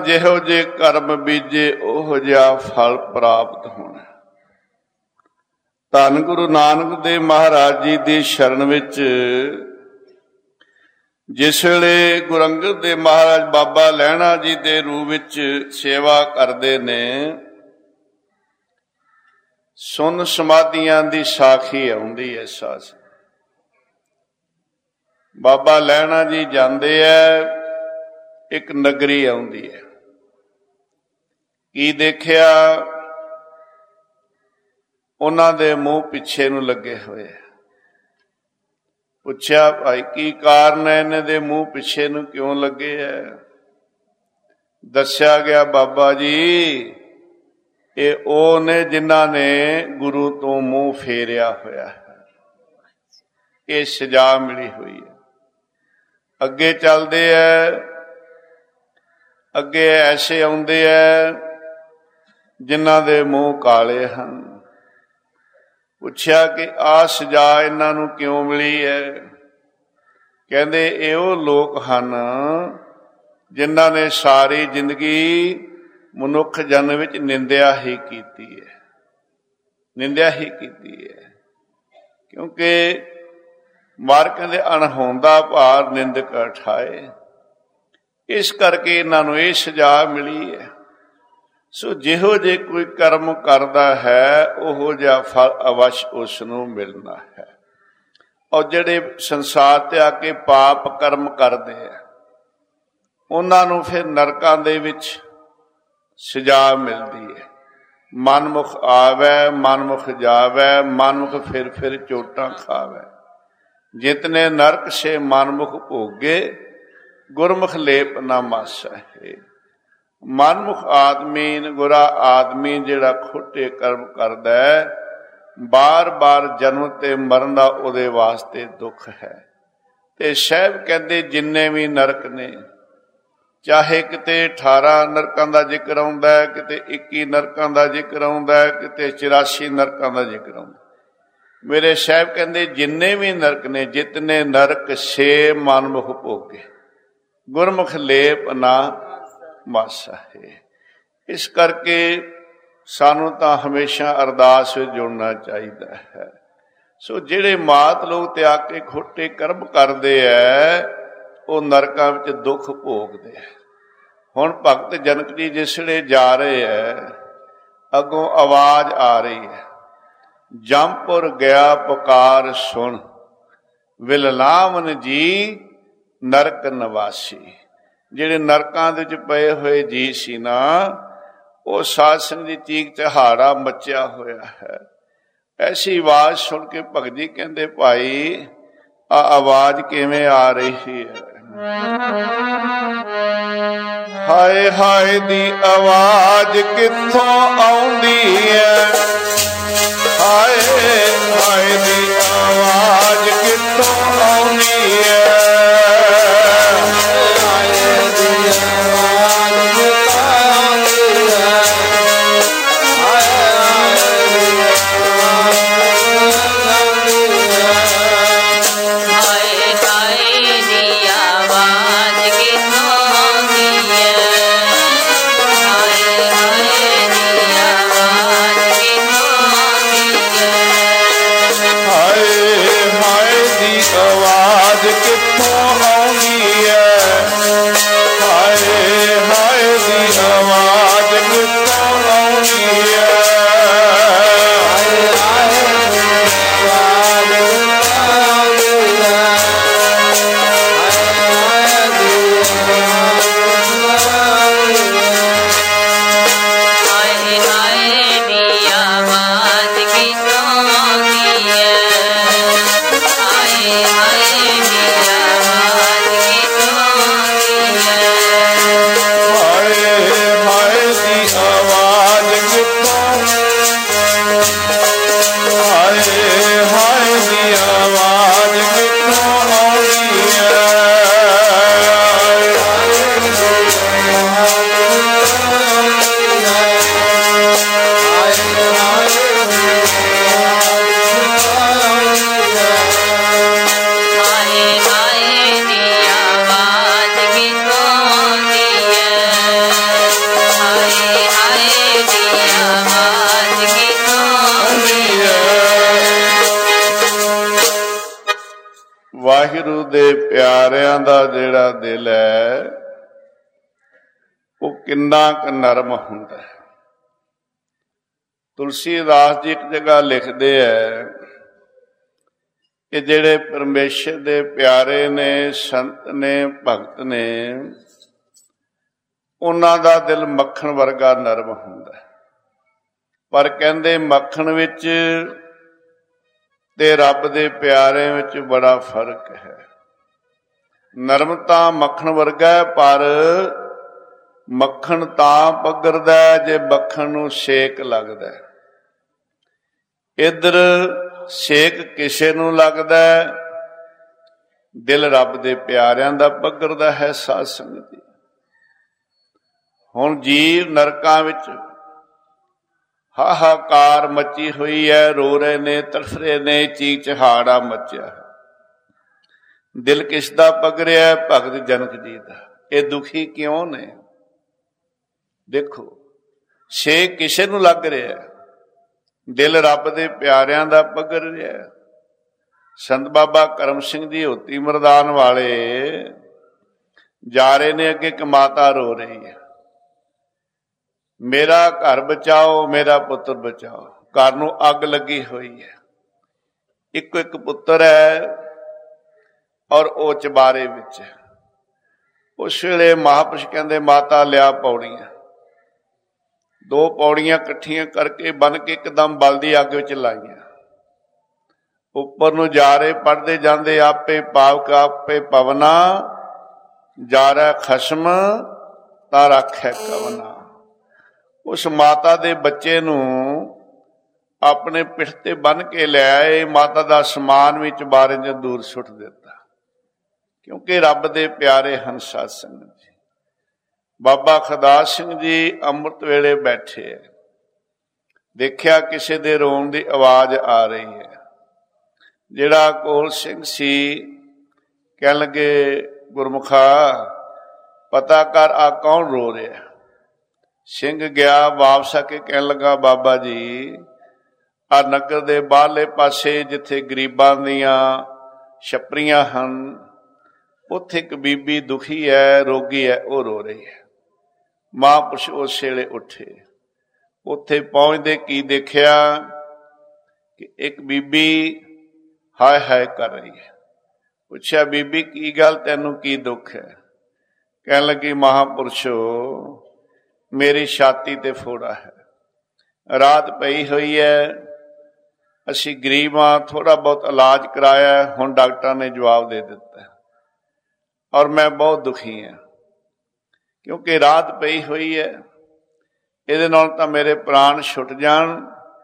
ਜਿਹੋ ਜੇ ਕਰਮ ਬੀਜੇ ਉਹੋ ਜਿਹਾ ਫਲ ਪ੍ਰਾਪਤ ਹੋਣਾ। ਧੰਨ ਗੁਰੂ ਨਾਨਕ ਦੇਵ ਮਹਾਰਾਜ ਜੀ ਦੀ ਸ਼ਰਨ ਵਿੱਚ ਜਿਸ ਵੇਲੇ ਗੁਰੂ ਅੰਗਦ ਦੇਵ ਮਹਾਰਾਜ ਬਾਬਾ ਲਹਿਣਾ ਜੀ ਦੇ ਰੂਪ ਵਿੱਚ ਸੇਵਾ ਕਰਦੇ ਨੇ, ਸੁੰਨ ਸਮਾਧੀਆਂ ਦੀ ਸਾਖੀ ਆਉਂਦੀ ਹੈ। ਸਾਸ ਬਾਬਾ ਲਹਿਣਾ ਜੀ ਜਾਂਦੇ ਐ, ਇੱਕ ਨਗਰੀ ਆਉਂਦੀ ਹੈ। ਕੀ ਦੇਖਿਆ? ਉਹਨਾਂ ਦੇ ਮੂੰਹ ਪਿੱਛੇ ਨੂੰ ਲੱਗੇ ਹੋਏ। ਪੁੱਛਿਆ, ਭਾਈ ਕੀ ਕਾਰਨ ਹੈ, ਇਹਨਾਂ ਦੇ ਮੂੰਹ ਪਿੱਛੇ ਨੂੰ ਕਿਉਂ ਲੱਗੇ ਹੈ? ਦੱਸਿਆ ਗਿਆ, ਬਾਬਾ ਜੀ ਇਹ ਉਹ ਨੇ ਜਿਨ੍ਹਾਂ ਨੇ ਗੁਰੂ ਤੋਂ ਮੂੰਹ ਫੇਰਿਆ ਹੋਇਆ ਹੈ, ਇਹ ਸਜ਼ਾ ਮਿਲੀ ਹੋਈ ਹੈ। ਅੱਗੇ ਚੱਲਦੇ ਐ, ਅੱਗੇ ਐਸੇ ਆਉਂਦੇ ਐ ਜਿਨ੍ਹਾਂ ਦੇ ਮੂੰਹ ਕਾਲੇ ਹਨ। ਪੁੱਛਿਆ ਕਿ ਆਹ ਸਜ਼ਾ ਇਹਨਾਂ ਨੂੰ ਕਿਉਂ ਮਿਲੀ ਹੈ? ਕਹਿੰਦੇ ਇਹ ਉਹ ਲੋਕ ਹਨ ਜਿਨ੍ਹਾਂ ਨੇ ਸਾਰੀ ਜ਼ਿੰਦਗੀ ਮਨੁੱਖ ਜਨਮ ਵਿੱਚ ਨਿੰਦਿਆ ਹੀ ਕੀਤੀ ਹੈ, ਨਿੰਦਿਆ ਹੀ ਕੀਤੀ ਹੈ। ਕਿਉਂਕਿ ਮਾਰ ਕਹਿੰਦੇ ਅਣਹੋਂਦਾ ਭਾਰ ਨਿੰਦਕ ਉਠਾਏ, ਇਸ ਕਰਕੇ ਇਹਨਾਂ ਨੂੰ ਇਹ ਸਜ਼ਾ ਮਿਲੀ ਹੈ। ਸੋ ਜਿਹੋ ਜੇ ਕੋਈ ਕਰਮ ਕਰਦਾ ਹੈ ਉਹੋ ਜਿਹਾ ਫਲ ਅਵਸ਼ ਉਸ ਨੂੰ ਮਿਲਣਾ ਹੈ। ਔਰ ਜਿਹੜੇ ਸੰਸਾਰ ਤੇ ਆ ਕੇ ਪਾਪ ਕਰਮ ਕਰਦੇ ਆ ਉਹਨਾਂ ਨੂੰ ਫਿਰ ਨਰਕਾਂ ਦੇ ਵਿੱਚ ਸਜ਼ਾ ਮਿਲਦੀ ਹੈ। ਮਨਮੁਖ ਆਵੈ ਮਨਮੁਖ ਜਾਵੈ, ਮਨਮੁਖ ਫਿਰ ਫਿਰ ਚੋਟਾਂ ਖਾਵੈ। ਜਿਤਨੇ ਨਰਕ ਸੇ ਮਨਮੁਖ ਭੋਗੇ, ਗੁਰਮੁਖ ਲੇਪ ਨਾ ਮਾਸਾ ਹੈ। ਮਨਮੁਖ ਆਦਮੀ, ਗੁਰਾ ਆਦਮੀ ਜਿਹੜਾ ਖੋਟੇ ਕਰਮ ਕਰਦਾ ਹੈ, ਬਾਰ ਬਾਰ ਜਨਮ ਤੇ ਮਰਨ ਦਾ ਉਹਦੇ ਵਾਸਤੇ ਦੁੱਖ ਹੈ। ਤੇ ਸਾਹਿਬ ਕਹਿੰਦੇ ਜਿੰਨੇ ਵੀ ਨਰਕ ਨੇ, ਚਾਹੇ ਕਿਤੇ 18 ਨਰਕਾਂ ਦਾ ਜ਼ਿਕਰ ਆਉਂਦਾ ਹੈ, ਕਿਤੇ 21 ਨਰਕਾਂ ਦਾ ਜ਼ਿਕਰ ਆਉਂਦਾ ਹੈ, ਕਿਤੇ 84 ਨਰਕਾਂ ਦਾ ਜ਼ਿਕਰ ਆਉਂਦਾ। ਮੇਰੇ ਸਾਹਿਬ ਕਹਿੰਦੇ ਜਿੰਨੇ ਵੀ ਨਰਕ ਨੇ, ਜਿਤਨੇ ਨਰਕ ਸੇ ਮਨਮੁਖ ਭੋਗੇ, ਗੁਰਮੁਖ ਲੇਪ ਨਾ ਮਾਸਾ ਹੈ। ਇਸ ਕਰਕੇ ਸਾਨੂੰ ਤਾਂ ਹਮੇਸ਼ਾ ਅਰਦਾਸ ਵਿੱਚ ਜੁੜਨਾ ਚਾਹੀਦਾ ਹੈ। ਸੋ ਜਿਹੜੇ ਮਾਤ ਲੋਕ ਤਿਆਗ ਕੇ ਖੋਟੇ ਕਰਮ ਕਰਦੇ ਐ ਉਹ ਨਰਕਾਂ ਵਿੱਚ ਦੁੱਖ ਭੋਗਦੇ ਐ। ਹੁਣ ਭਗਤ ਜਨਕ ਜੀ ਜਿਸ ਵੇਲੇ ਜਾ ਰਹੇ ਐ, ਅੱਗੋਂ ਆਵਾਜ਼ ਆ ਰਹੀ ਹੈ, ਜੰਪੁਰ ਗਿਆ ਪੁਕਾਰ ਸੁਣ, ਵਿਲਲਾਵਨ ਜੀ ਨਰਕ ਨਿਵਾਸੀ। ਜਿਹੜੇ ਨਰਕਾਂ ਦੇ ਵਿੱਚ ਪਏ ਹੋਏ ਜੀ ਸੀ ਨਾ, ਉਹ ਸਾਧ ਸੰਗਤ ਦੀ ਚੀਕ ਚਹਾੜਾ ਮੱਚਿਆ ਹੋਇਆ ਹੈ। ਐਸੀ ਆਵਾਜ਼ ਸੁਣ ਕੇ ਭਗਤ ਜੀ ਕਹਿੰਦੇ, ਭਾਈ ਆ ਆਵਾਜ਼ ਕਿਵੇਂ ਆ ਰਹੀ ਹੈ? ਹਾਏ ਹਾਏ ਦੀ ਆਵਾਜ਼ ਕਿੱਥੋਂ ਆਉਂਦੀ ਹੈ? ਹਾਏ ਹਾਏ ਦੀ ਆਵਾਜ਼ ਕਿੱਥੋਂ ਆਉਂਦੀ ਹੈ? Yeah. ਵਾਹਿਗੁਰੂ ਦੇ ਪਿਆਰਿਆਂ ਦਾ ਜਿਹੜਾ ਦਿਲ ਹੈ ਉਹ ਕਿੰਨਾ ਕੁ ਨਰਮ ਹੁੰਦਾ ਹੈ। ਤੁਲਸੀਦਾਸ ਜੀ ਇੱਕ ਜਗ੍ਹਾ ਲਿਖਦੇ ਹੈ ਕਿ ਜਿਹੜੇ ਪਰਮੇਸ਼ਰ ਦੇ ਪਿਆਰੇ ਨੇ, ਸੰਤ ਨੇ, ਭਗਤ ਨੇ, ਉਹਨਾਂ ਦਾ ਦਿਲ ਮੱਖਣ ਵਰਗਾ ਨਰਮ ਹੁੰਦਾ ਹੈ। ਪਰ ਕਹਿੰਦੇ ਮੱਖਣ ਵਿੱਚ ਤੇ ਰੱਬ ਦੇ ਪਿਆਰੇ ਵਿੱਚ ਬੜਾ ਫਰਕ ਹੈ। ਨਰਮਤਾ ਮੱਖਣ ਵਰਗਾ ਹੈ, ਪਰ ਮੱਖਣ ਤਾਂ ਪਗਰਦਾ ਜੇ ਮੱਖਣ ਨੂੰ ਛੇਕ ਲੱਗਦਾ। ਇੱਧਰ ਛੇਕ ਕਿਸੇ ਨੂੰ ਲੱਗਦਾ, ਦਿਲ ਰੱਬ ਦੇ ਪਿਆਰਿਆਂ ਦਾ ਪਗਰਦਾ ਹੈ। ਸਾਧ ਸੰਗਤ ਜੀ, ਹੁਣ ਜੀਵ ਨਰਕਾਂ ਵਿੱਚ ਹਾਹਾਕਾਰ ਮੱਚੀ ਹੋਈ ਹੈ, ਰੋ ਰਹੇ ਨੇ, ਤੜਫ ਰਹੇ ਨੇ, ਚੀਕ ਚਹਾੜਾ ਮੱਚਿਆ ਹੈ। ਦਿਲ ਕਿਸ ਦਾ ਪਗਰਿਆ? ਭਗਤ ਜਨਕ ਜੀ ਦਾ। ਇਹ ਦੁਖੀ ਕਿਉਂ ਨੇ? ਦੇਖੋ, ਛੇਕ ਕਿਸੇ ਨੂੰ ਲੱਗ ਰਿਹਾ, ਦਿਲ ਰੱਬ ਦੇ ਪਿਆਰਿਆਂ ਦਾ ਪਗਰ ਰਿਹਾ। ਸੰਤ ਬਾਬਾ ਕਰਮ ਸਿੰਘ ਜੀ ਹੋਤੀ ਮਰਦਾਨ ਵਾਲੇ ਜਾ ਰਹੇ ਨੇ, ਅੱਗੇ ਇੱਕ ਮਾਤਾ ਰੋ ਰਹੀ ਹੈ, ਮੇਰਾ ਘਰ ਬਚਾਓ, ਮੇਰਾ ਪੁੱਤਰ ਬਚਾਓ। ਘਰ ਨੂੰ ਅੱਗ ਲੱਗੀ ਹੋਈ ਹੈ, ਇੱਕੋ ਇੱਕ ਪੁੱਤਰ ਹੈ ਔਰ ਉਹ ਚਬਾਰੇ ਵਿੱਚ ਹੈ। ਉਸ ਵੇਲੇ ਮਹਾਂਪੁਰਸ਼ ਕਹਿੰਦੇ, ਮਾਤਾ ਲਿਆ ਪੌੜੀਆਂ। 2 ਪੌੜੀਆਂ ਇਕੱਠੀਆਂ ਕਰਕੇ ਬੰਨ ਕੇ ਇੱਕਦਮ ਬਲਦੀ ਅੱਗ ਵਿੱਚ ਲਾਈਆਂ। ਉੱਪਰ ਨੂੰ ਜਾ ਰਹੇ, ਪੜ੍ਹਦੇ ਜਾਂਦੇ, ਆਪੇ ਪਾਵਕ ਆਪੇ ਪਵਨਾ, ਜਾ ਰਿਹਾ ਖਸਮ ਤਾਂ ਰੱਖੈ ਕਵਨਾ। ਉਸ ਮਾਤਾ ਦੇ ਬੱਚੇ ਨੂੰ ਆਪਣੇ ਪਿੱਠ ਤੇ ਬੰਨ ਕੇ ਲੈ ਆਏ। ਮਾਤਾ ਦਾ ਸਮਾਨ ਵੀ ਚਬਾਰੇ ਚ ਦੂਰ ਸੁੱਟ ਦਿੱਤਾ, ਕਿਉਂਕਿ ਰੱਬ ਦੇ ਪਿਆਰੇ ਹਨ। ਸਾਧ ਸੰਗਤ ਜੀ, ਬਾਬਾ ਖੁਦਾਸ ਸਿੰਘ ਜੀ ਅੰਮ੍ਰਿਤ ਵੇਲੇ ਬੈਠੇ, ਦੇਖਿਆ ਕਿਸੇ ਦੇ ਰੋਣ ਦੀ ਆਵਾਜ਼ ਆ ਰਹੀ ਹੈ। ਜਿਹੜਾ ਕੋਲ ਸਿੰਘ ਸੀ ਕਹਿਣ ਲੱਗੇ, ਗੁਰਮੁਖਾ ਪਤਾ ਕਰ ਆ ਕੌਣ ਰੋ ਰਿਹਾ। ਸਿੰਘ ਗਿਆ, ਵਾਪਸ ਆ ਕੇ ਕਹਿਣ ਲੱਗਾ, ਬਾਬਾ ਜੀ ਆ ਨਗਰ ਦੇ ਬਾਹਰਲੇ ਪਾਸੇ ਜਿੱਥੇ ਗਰੀਬਾਂ ਦੀਆਂ ਛਪਰੀਆਂ ਹਨ, ਉੱਥੇ ਇੱਕ ਬੀਬੀ ਦੁਖੀ ਹੈ, ਰੋਗੀ ਹੈ, ਉਹ ਰੋ ਰਹੀ ਹੈ। ਮਹਾਂਪੁਰਸ਼ ਉਸ ਵੇਲੇ ਉੱਠੇ, ਉੱਥੇ ਪਹੁੰਚਦੇ ਕੀ ਦੇਖਿਆ ਕਿ ਇੱਕ ਬੀਬੀ ਹਾਏ ਹਾਏ ਕਰ ਰਹੀ ਹੈ। ਪੁੱਛਿਆ, ਬੀਬੀ ਕੀ ਗੱਲ, ਤੈਨੂੰ ਕੀ ਦੁੱਖ ਹੈ? ਕਹਿਣ ਲੱਗੀ, ਮਹਾਂਪੁਰਸ਼ੋ ਮੇਰੀ ਛਾਤੀ ਤੇ ਫੋੜਾ ਹੈ, ਰਾਤ ਪਈ ਹੋਈ ਹੈ, ਅਸੀਂ ਗਰੀਬ ਹਾਂ, ਥੋੜਾ ਬਹੁਤ ਇਲਾਜ ਕਰਾਇਆ, ਹੁਣ ਡਾਕਟਰਾਂ ਨੇ ਜਵਾਬ ਦੇ ਦਿੱਤਾ ਔਰ ਮੈਂ ਬਹੁਤ ਦੁਖੀ ਹਾਂ, ਕਿਉਂਕਿ ਰਾਤ ਪਈ ਹੋਈ ਹੈ, ਇਹਦੇ ਨਾਲ ਤਾਂ ਮੇਰੇ ਪ੍ਰਾਣ ਛੁੱਟ ਜਾਣ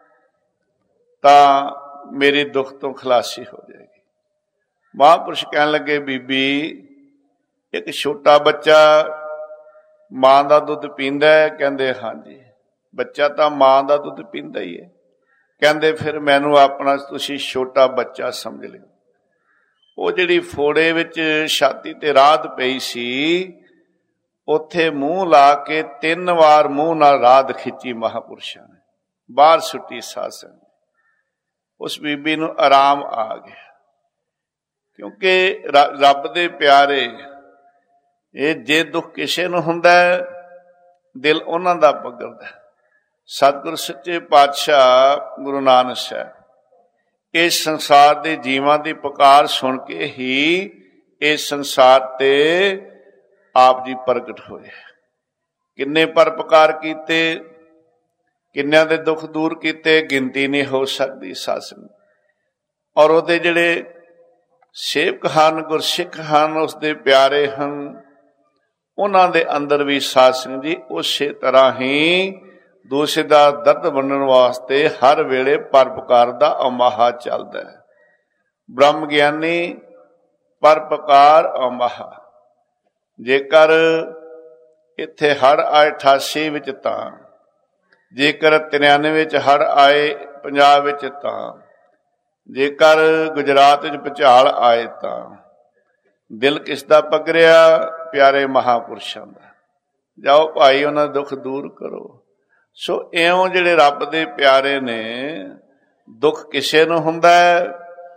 ਤਾਂ ਮੇਰੀ ਦੁੱਖ ਤੋਂ ਖਲਾਸੀ ਹੋ ਜਾਏਗੀ। ਮਹਾਂਪੁਰਸ਼ ਕਹਿਣ ਲੱਗੇ, ਬੀਬੀ ਇੱਕ ਛੋਟਾ ਬੱਚਾ ਮਾਂ ਦਾ ਦੁੱਧ ਪੀਂਦਾ ਹੈ? ਕਹਿੰਦੇ ਹਾਂਜੀ। ਬੱਚਾ ਤਾਂ ਮਾਂ ਦਾ ਦੁੱਧ ਪੀਂਦਾ ਹੀ ਹੈ। ਕਹਿੰਦੇ ਫਿਰ ਮੈਨੂੰ ਆਪਣਾ ਤੁਸੀਂ ਛੋਟਾ ਬੱਚਾ ਸਮਝ ਲਿਓ। ਉਹ ਜਿਹੜੀ ਫੋੜੇ ਵਿੱਚ ਛਾਤੀ ਤੇ ਰਾਧ ਪਈ ਸੀ, ਉੱਥੇ ਮੂੰਹ ਲਾ ਕੇ 3 ਵਾਰ ਮੂੰਹ ਨਾਲ ਰਾਧ ਖਿੱਚੀ ਮਹਾਂਪੁਰਸ਼ਾਂ ਨੇ, ਬਾਹਰ ਸੁੱਟੀ ਸਾਸਨ। ਉਸ ਬੀਬੀ ਨੂੰ ਆਰਾਮ ਆ ਗਿਆ, ਕਿਉਂਕਿ ਰੱਬ ਦੇ ਪਿਆਰੇ, ਇਹ ਜੇ ਦੁੱਖ ਕਿਸੇ ਨੂੰ ਹੁੰਦਾ ਦਿਲ ਉਹਨਾਂ ਦਾ ਪਗਰਦਾ। ਸਤਿਗੁਰ ਸੱਚੇ ਪਾਤਸ਼ਾਹ ਗੁਰੂ ਨਾਨਕ ਸਾਹਿਬ ਇਸ ਸੰਸਾਰ ਦੇ ਜੀਵਾਂ ਦੀ ਪੁਕਾਰ ਸੁਣ ਕੇ ਹੀ ਇਸ ਸੰਸਾਰ ਤੇ ਆਪ ਜੀ ਪ੍ਰਗਟ ਹੋਏ। ਕਿੰਨੇ ਪਰਪਕਾਰ ਕੀਤੇ, ਕਿੰਨਿਆਂ ਦੇ ਦੁੱਖ ਦੂਰ ਕੀਤੇ, ਗਿਣਤੀ ਨਹੀਂ ਹੋ ਸਕਦੀ ਸਾਸਨ। ਔਰ ਉਹਦੇ ਜਿਹੜੇ ਸੇਵਕ ਹਨ, ਗੁਰਸਿੱਖ ਹਨ, ਉਸਦੇ ਪਿਆਰੇ ਹਨ, ਉਹਨਾਂ ਦੇ ਅੰਦਰ ਵੀ ਸਾਧ ਸੰਗਤ ਜੀ ਉਸੇ ਤਰ੍ਹਾਂ ਹੀ ਦੂਸਰੇ ਦਾ ਦਰਦ ਵੰਡਣ ਵਾਸਤੇ ਹਰ ਵੇਲੇ ਪਰਪਕਾਰ ਦਾ ਅਮਾਹਾ ਚੱਲਦਾ ਹੈ। ਬ੍ਰਹਮ ਗਿਆਨੀ ਪਰਪਕਾਰ ਅਮਾਹਾ। ਜੇਕਰ ਇੱਥੇ ਹੜ੍ਹ ਆਏ 88 ਵਿੱਚ ਤਾਂ, ਜੇਕਰ 93 ਵਿੱਚ ਹੜ੍ਹ ਆਏ ਪੰਜਾਬ ਵਿੱਚ ਤਾਂ, ਜੇਕਰ ਗੁਜਰਾਤ ਵਿੱਚ ਭੁਚਾਲ ਆਏ ਤਾਂ, ਦਿਲ ਕਿਸ ਦਾ ਪਗਰਿਆ? ਪਿਆਰੇ ਮਹਾਂਪੁਰਸ਼ਾਂ ਦਾ। ਜਾਓ ਭਾਈ ਉਹਨਾਂ ਦਾ ਦੁੱਖ ਦੂਰ ਕਰੋ। ਸੋ ਇਉਂ ਜਿਹੜੇ ਰੱਬ ਦੇ ਪਿਆਰੇ ਨੇ, ਦੁੱਖ ਕਿਸੇ ਨੂੰ ਹੁੰਦਾ ਹੈ,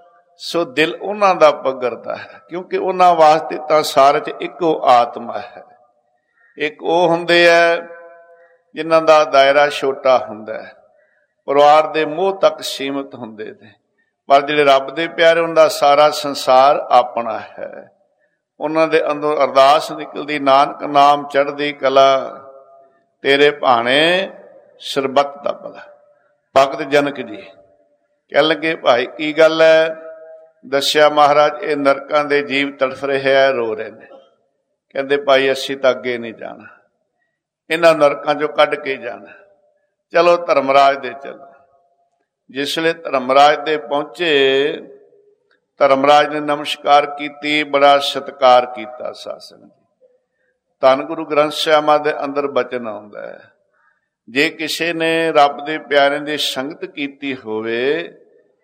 ਸੋ ਦਿਲ ਉਹਨਾਂ ਦਾ ਪਗਰਦਾ ਹੈ, ਕਿਉਂਕਿ ਉਹਨਾਂ ਵਾਸਤੇ ਤਾਂ ਸਾਰ 'ਚ ਇੱਕੋ ਆਤਮਾ ਹੈ। ਇੱਕ ਉਹ ਹੁੰਦੇ ਹੈ ਜਿਨ੍ਹਾਂ ਦਾ ਦਾਇਰਾ ਛੋਟਾ ਹੁੰਦਾ ਹੈ, ਪਰਿਵਾਰ ਦੇ ਮੋਹ ਤੱਕ ਸੀਮਿਤ ਹੁੰਦੇ ਨੇ, ਪਰ ਜਿਹੜੇ ਰੱਬ ਦੇ ਪਿਆਰੇ ਉਹਨਾਂ ਦਾ ਸਾਰਾ ਸੰਸਾਰ ਆਪਣਾ ਹੈ। ਉਹਨਾਂ ਦੇ ਅੰਦਰੋਂ ਅਰਦਾਸ ਨਿਕਲਦੀ, ਨਾਨਕ ਨਾਮ ਚੜ੍ਹਦੀ ਕਲਾ, ਤੇਰੇ ਭਾਣੇ ਸਰਬੱਤ ਦਾ ਭਲਾ। ਭਗਤ ਜਨਕ ਜੀ ਕਹਿਣ ਲੱਗੇ, ਭਾਈ ਕੀ ਗੱਲ ਹੈ? ਦੱਸਿਆ ਮਹਾਰਾਜ, ਇਹ ਨਰਕਾਂ ਦੇ ਜੀਵ ਤੜਫ ਰਹੇ ਹੈ, ਰੋ ਰਹੇ ਨੇ। ਕਹਿੰਦੇ ਭਾਈ ਅਸੀਂ ਤਾਂ ਅੱਗੇ ਨਹੀਂ ਜਾਣਾ, ਇਹਨਾਂ ਨਰਕਾਂ ਚੋਂ ਕੱਢ ਕੇ ਜਾਣਾ, ਚਲੋ ਧਰਮਰਾਜ ਦੇ ਚਲੋ। ਜਿਸ ਵੇਲੇ ਧਰਮਰਾਜ ਦੇ ਪਹੁੰਚੇ, ਧਰਮਰਾਜ ਨੇ ਨਮਸਕਾਰ ਕੀਤੀ, ਬੜਾ ਸਤਿਕਾਰ ਕੀਤਾ। ਸਾਸਨ ਧੰਨ ਗੁਰੂ ਗ੍ਰੰਥ ਸਾਹਿਬ ਦੇ ਅੰਦਰ ਬਚਨ ਆਉਂਦਾ ਹੈ, ਜੇ ਕਿਸੇ ਨੇ ਰੱਬ ਦੇ ਪਿਆਰਿਆਂ ਦੀ ਸੰਗਤ ਕੀਤੀ ਹੋਵੇ,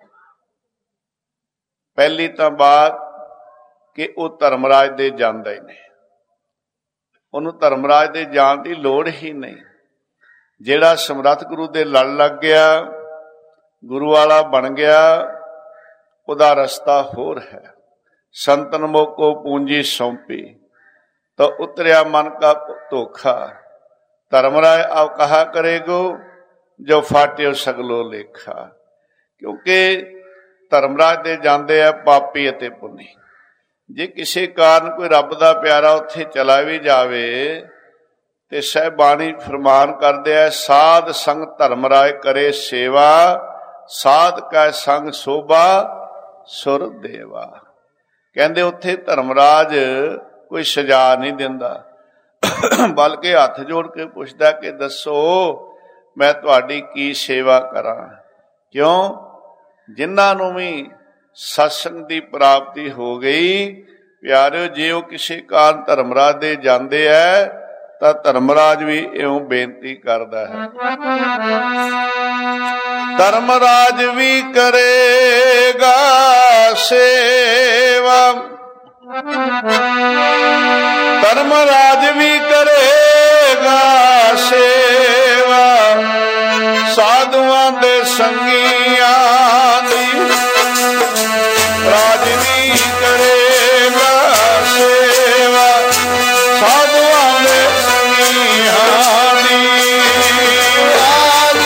ਪਹਿਲੀ ਤਾਂ ਬਾਤ ਕਿ ਉਹ ਧਰਮਰਾਜ ਦੇ ਜਾਂਦਾ ਹੀ ਨਹੀਂ, ਉਹਨੂੰ ਧਰਮਰਾਜ ਦੇ ਜਾਣ ਦੀ ਲੋੜ ਹੀ ਨਹੀਂ। ਜਿਹੜਾ ਸਮਰੱਥ ਗੁਰੂ ਦੇ ਲੜ ਲੱਗ ਗਿਆ, ਗੁਰੂ ਵਾਲਾ ਬਣ ਗਿਆ, ਉਹਦਾ ਰਸਤਾ ਹੋਰ ਹੈ। ਸੰਤਨ ਮੋਕੋ ਪੂੰਜੀ ਸੌਂਪੀ, ਤਾਂ ਉਤਰਿਆ ਮਨ ਕਾ ਧੋਖਾ, ਧਰਮਰਾਜ ਆਪ ਕਹਾ ਕਰੇਗੋ, ਜੋ ਫਾਟਿਓ ਸਗਲੋ ਲੇਖਾ। ਕਿਉਂਕਿ ਧਰਮਰਾਜ ਦੇ ਜਾਂਦੇ ਆ ਪਾਪੀ ਅਤੇ ਪੁੰਨੀ। ਜੇ ਕਿਸੇ ਕਾਰਨ ਕੋਈ ਰੱਬ ਦਾ ਪਿਆਰਾ ਉੱਥੇ ਚਲਾ ਵੀ ਜਾਵੇ, ਤੇ ਸਹਿਬਾਣੀ ਫਰਮਾਨ ਕਰਦੇ ਆ, ਸਾਧ ਸੰਗ ਧਰਮਰਾਜ ਕਰੇ ਸੇਵਾ, ਸਾਧ ਕੈ ਸੰਗ ਸੋਭਾ ਸੁਰ ਦੇਵਾ। ਕਹਿੰਦੇ ਉੱਥੇ ਧਰਮਰਾਜ ਕੋਈ ਸਜ਼ਾ ਨਹੀਂ ਦਿੰਦਾ, ਬਲਕਿ ਹੱਥ ਜੋੜ ਕੇ ਪੁੱਛਦਾ ਕਿ ਦੱਸੋ ਮੈਂ ਤੁਹਾਡੀ ਕੀ ਸੇਵਾ ਕਰਾਂ। ਕਿਉਂ? ਜਿਨ੍ਹਾਂ ਨੂੰ ਵੀ ਸਤਸੰਗ ਦੀ ਪ੍ਰਾਪਤੀ ਹੋ ਗਈ, ਪਿਆਰਿਓ, ਜੇ ਉਹ ਕਿਸੇ ਕਾਰਨ ਧਰਮਰਾਜ ਦੇ ਜਾਂਦੇ ਹੈ ਤਾਂ ਧਰਮਰਾਜ ਵੀ ਇਉਂ ਬੇਨਤੀ ਕਰਦਾ ਹੈ, ਧਰਮਰਾਜ ਵੀ ਕਰੇਗਾ ਸੇਵਾ, ਧਰਮਰਾਜ ਵੀ ਕਰੇਗਾ ਸੇਵਾ, ਸਾਧੂਆਂ ਦੇ ਸੰਗੀਆਂ ਦੀ, ਰਾਜ ਵੀ ਕਰੇਗਾ ਸੇਵਾ, ਸਾਧੂਆਂ ਦੇ ਸੰਗੀਆਂ ਦੀ, ਰਾਜ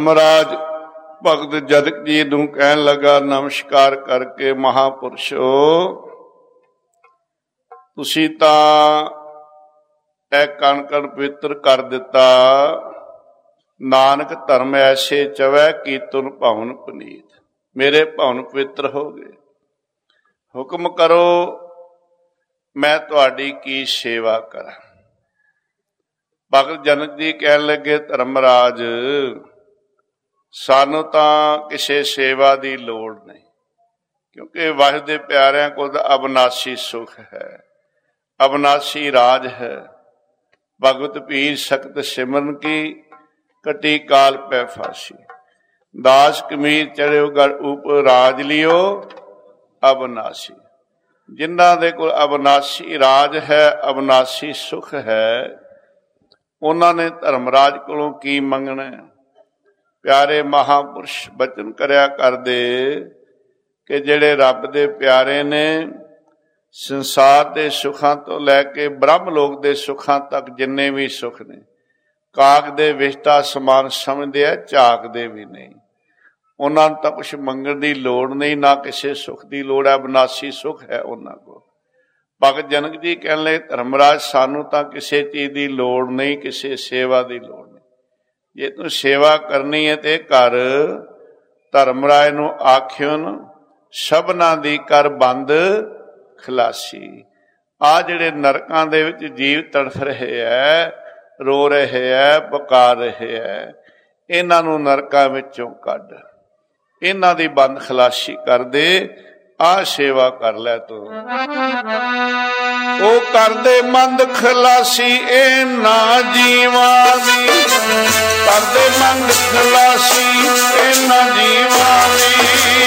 ਧਰਮਰਾਜ ਭਗਤ ਜਨਕ ਜੀ ਨੂੰ ਕਹਿਣ ਲੱਗਾ, ਨਮਸਕਾਰ ਕਰਕੇ, ਮਹਾਂਪੁਰਸ਼ੋ ਤੁਸੀਂ ਤਾਂ ਇਹ ਕਣ ਕਣ ਪਵਿੱਤਰ ਕਰ ਦਿੱਤਾ। ਨਾਨਕ ਧਰਮ ਐਸੇ ਚਵੈ ਕੀਤੁਨ ਭਵਨ ਪੁਨੀਤ। ਮੇਰੇ ਭਵਨ ਪਵਿੱਤਰ ਹੋ ਗਏ। ਹੁਕਮ ਕਰੋ ਮੈਂ ਤੁਹਾਡੀ ਕੀ ਸੇਵਾ ਕਰਾਂ। ਭਗਤ ਜਨਕ ਜੀ ਕਹਿਣ ਲੱਗੇ, ਧਰਮਰਾਜ ਸਾਨੂੰ ਤਾਂ ਕਿਸੇ ਸੇਵਾ ਦੀ ਲੋੜ ਨਹੀਂ, ਕਿਉਂਕਿ ਵਾਹਿਗੁਰੂ ਦੇ ਪਿਆਰਿਆਂ ਕੋਲ ਅਬਨਾਸੀ ਸੁਖ ਹੈ, ਅਬਨਾਸੀ ਰਾਜ ਹੈ। ਭਗਤ ਪੀਰ ਸਖਤ ਸਿਮਰਨ ਕੀ ਕਟੀ ਕਾਲ ਪੈ ਫਾਸੀ। ਦਾਸ ਕਮੀਰ ਚੜਿਓ ਗੜ ਉਪ ਰਾਜ ਲਿਓ ਅਬਨਾਸੀ। ਜਿਨ੍ਹਾਂ ਦੇ ਕੋਲ ਅਬਨਾਸੀ ਰਾਜ ਹੈ, ਅਬਨਾਸੀ ਸੁਖ ਹੈ, ਉਹਨਾਂ ਨੇ ਧਰਮਰਾਜ ਕੋਲੋਂ ਕੀ ਮੰਗਣਾ। ਪਿਆਰੇ ਮਹਾਂਪੁਰਸ਼ ਬਚਨ ਕਰਿਆ ਕਰਦੇ ਕਿ ਜਿਹੜੇ ਰੱਬ ਦੇ ਪਿਆਰੇ ਨੇ, ਸੰਸਾਰ ਦੇ ਸੁੱਖਾਂ ਤੋਂ ਲੈ ਕੇ ਬ੍ਰਹਮ ਲੋਕ ਦੇ ਸੁੱਖਾਂ ਤੱਕ ਜਿੰਨੇ ਵੀ ਸੁੱਖ ਨੇ, ਕਾਕ ਦੇ ਵਿਸ਼ਟਾ ਸਮਾਨ ਸਮਝਦੇ ਆ, ਝਾਕਦੇ ਵੀ ਨਹੀਂ। ਉਹਨਾਂ ਨੂੰ ਤਾਂ ਕੁਛ ਮੰਗਣ ਦੀ ਲੋੜ ਨਹੀਂ, ਨਾ ਕਿਸੇ ਸੁੱਖ ਦੀ ਲੋੜ ਹੈ, ਅਬਨਾਸੀ ਸੁੱਖ ਹੈ ਉਹਨਾਂ ਕੋਲ। ਭਗਤ ਜਨਕ ਜੀ ਕਹਿਣ ਲੱਗੇ, ਧਰਮਰਾਜ ਸਾਨੂੰ ਤਾਂ ਕਿਸੇ ਚੀਜ਼ ਦੀ ਲੋੜ ਨਹੀਂ, ਕਿਸੇ ਸੇਵਾ ਦੀ ਲੋੜ ਨਹੀਂ। ਜੇ ਤੂੰ ਸੇਵਾ ਕਰਨੀ ਹੈ ਤੇ ਕਰ। ਧਰਮਰਾਜ ਨੂੰ ਆਖਿਓਨ ਸਭਨਾਂ ਦੀ ਕਰ ਬੰਦ ਖਲਾਸੀ। ਆ ਜਿਹੜੇ ਨਰਕਾਂ ਦੇ ਵਿੱਚ ਜੀਵ ਤੜਫ ਰਹੇ ਹੈ, ਰੋ ਰਹੇ ਹੈ, ਪੁਕਾਰ ਰਹੇ ਹੈ, ਇਹਨਾਂ ਨੂੰ ਨਰਕਾਂ ਵਿੱਚੋਂ ਕੱਢ, ਇਹਨਾਂ ਦੀ ਬੰਦ ਖਲਾਸੀ ਕਰ ਦੇ। ਆ ਸੇਵਾ ਕਰ ਲੈ ਤੂੰ। ਉਹ ਕਰਦੇ ਬੰਦ ਖਲਾਸੀ ਇਹਨਾਂ ਜੀਵਾਂ ਦੀ, ਕਰਦੇ ਬੰਦ ਖਲਾਸੀ ਇਹਨਾਂ ਜੀਵਾਂ ਦੀ।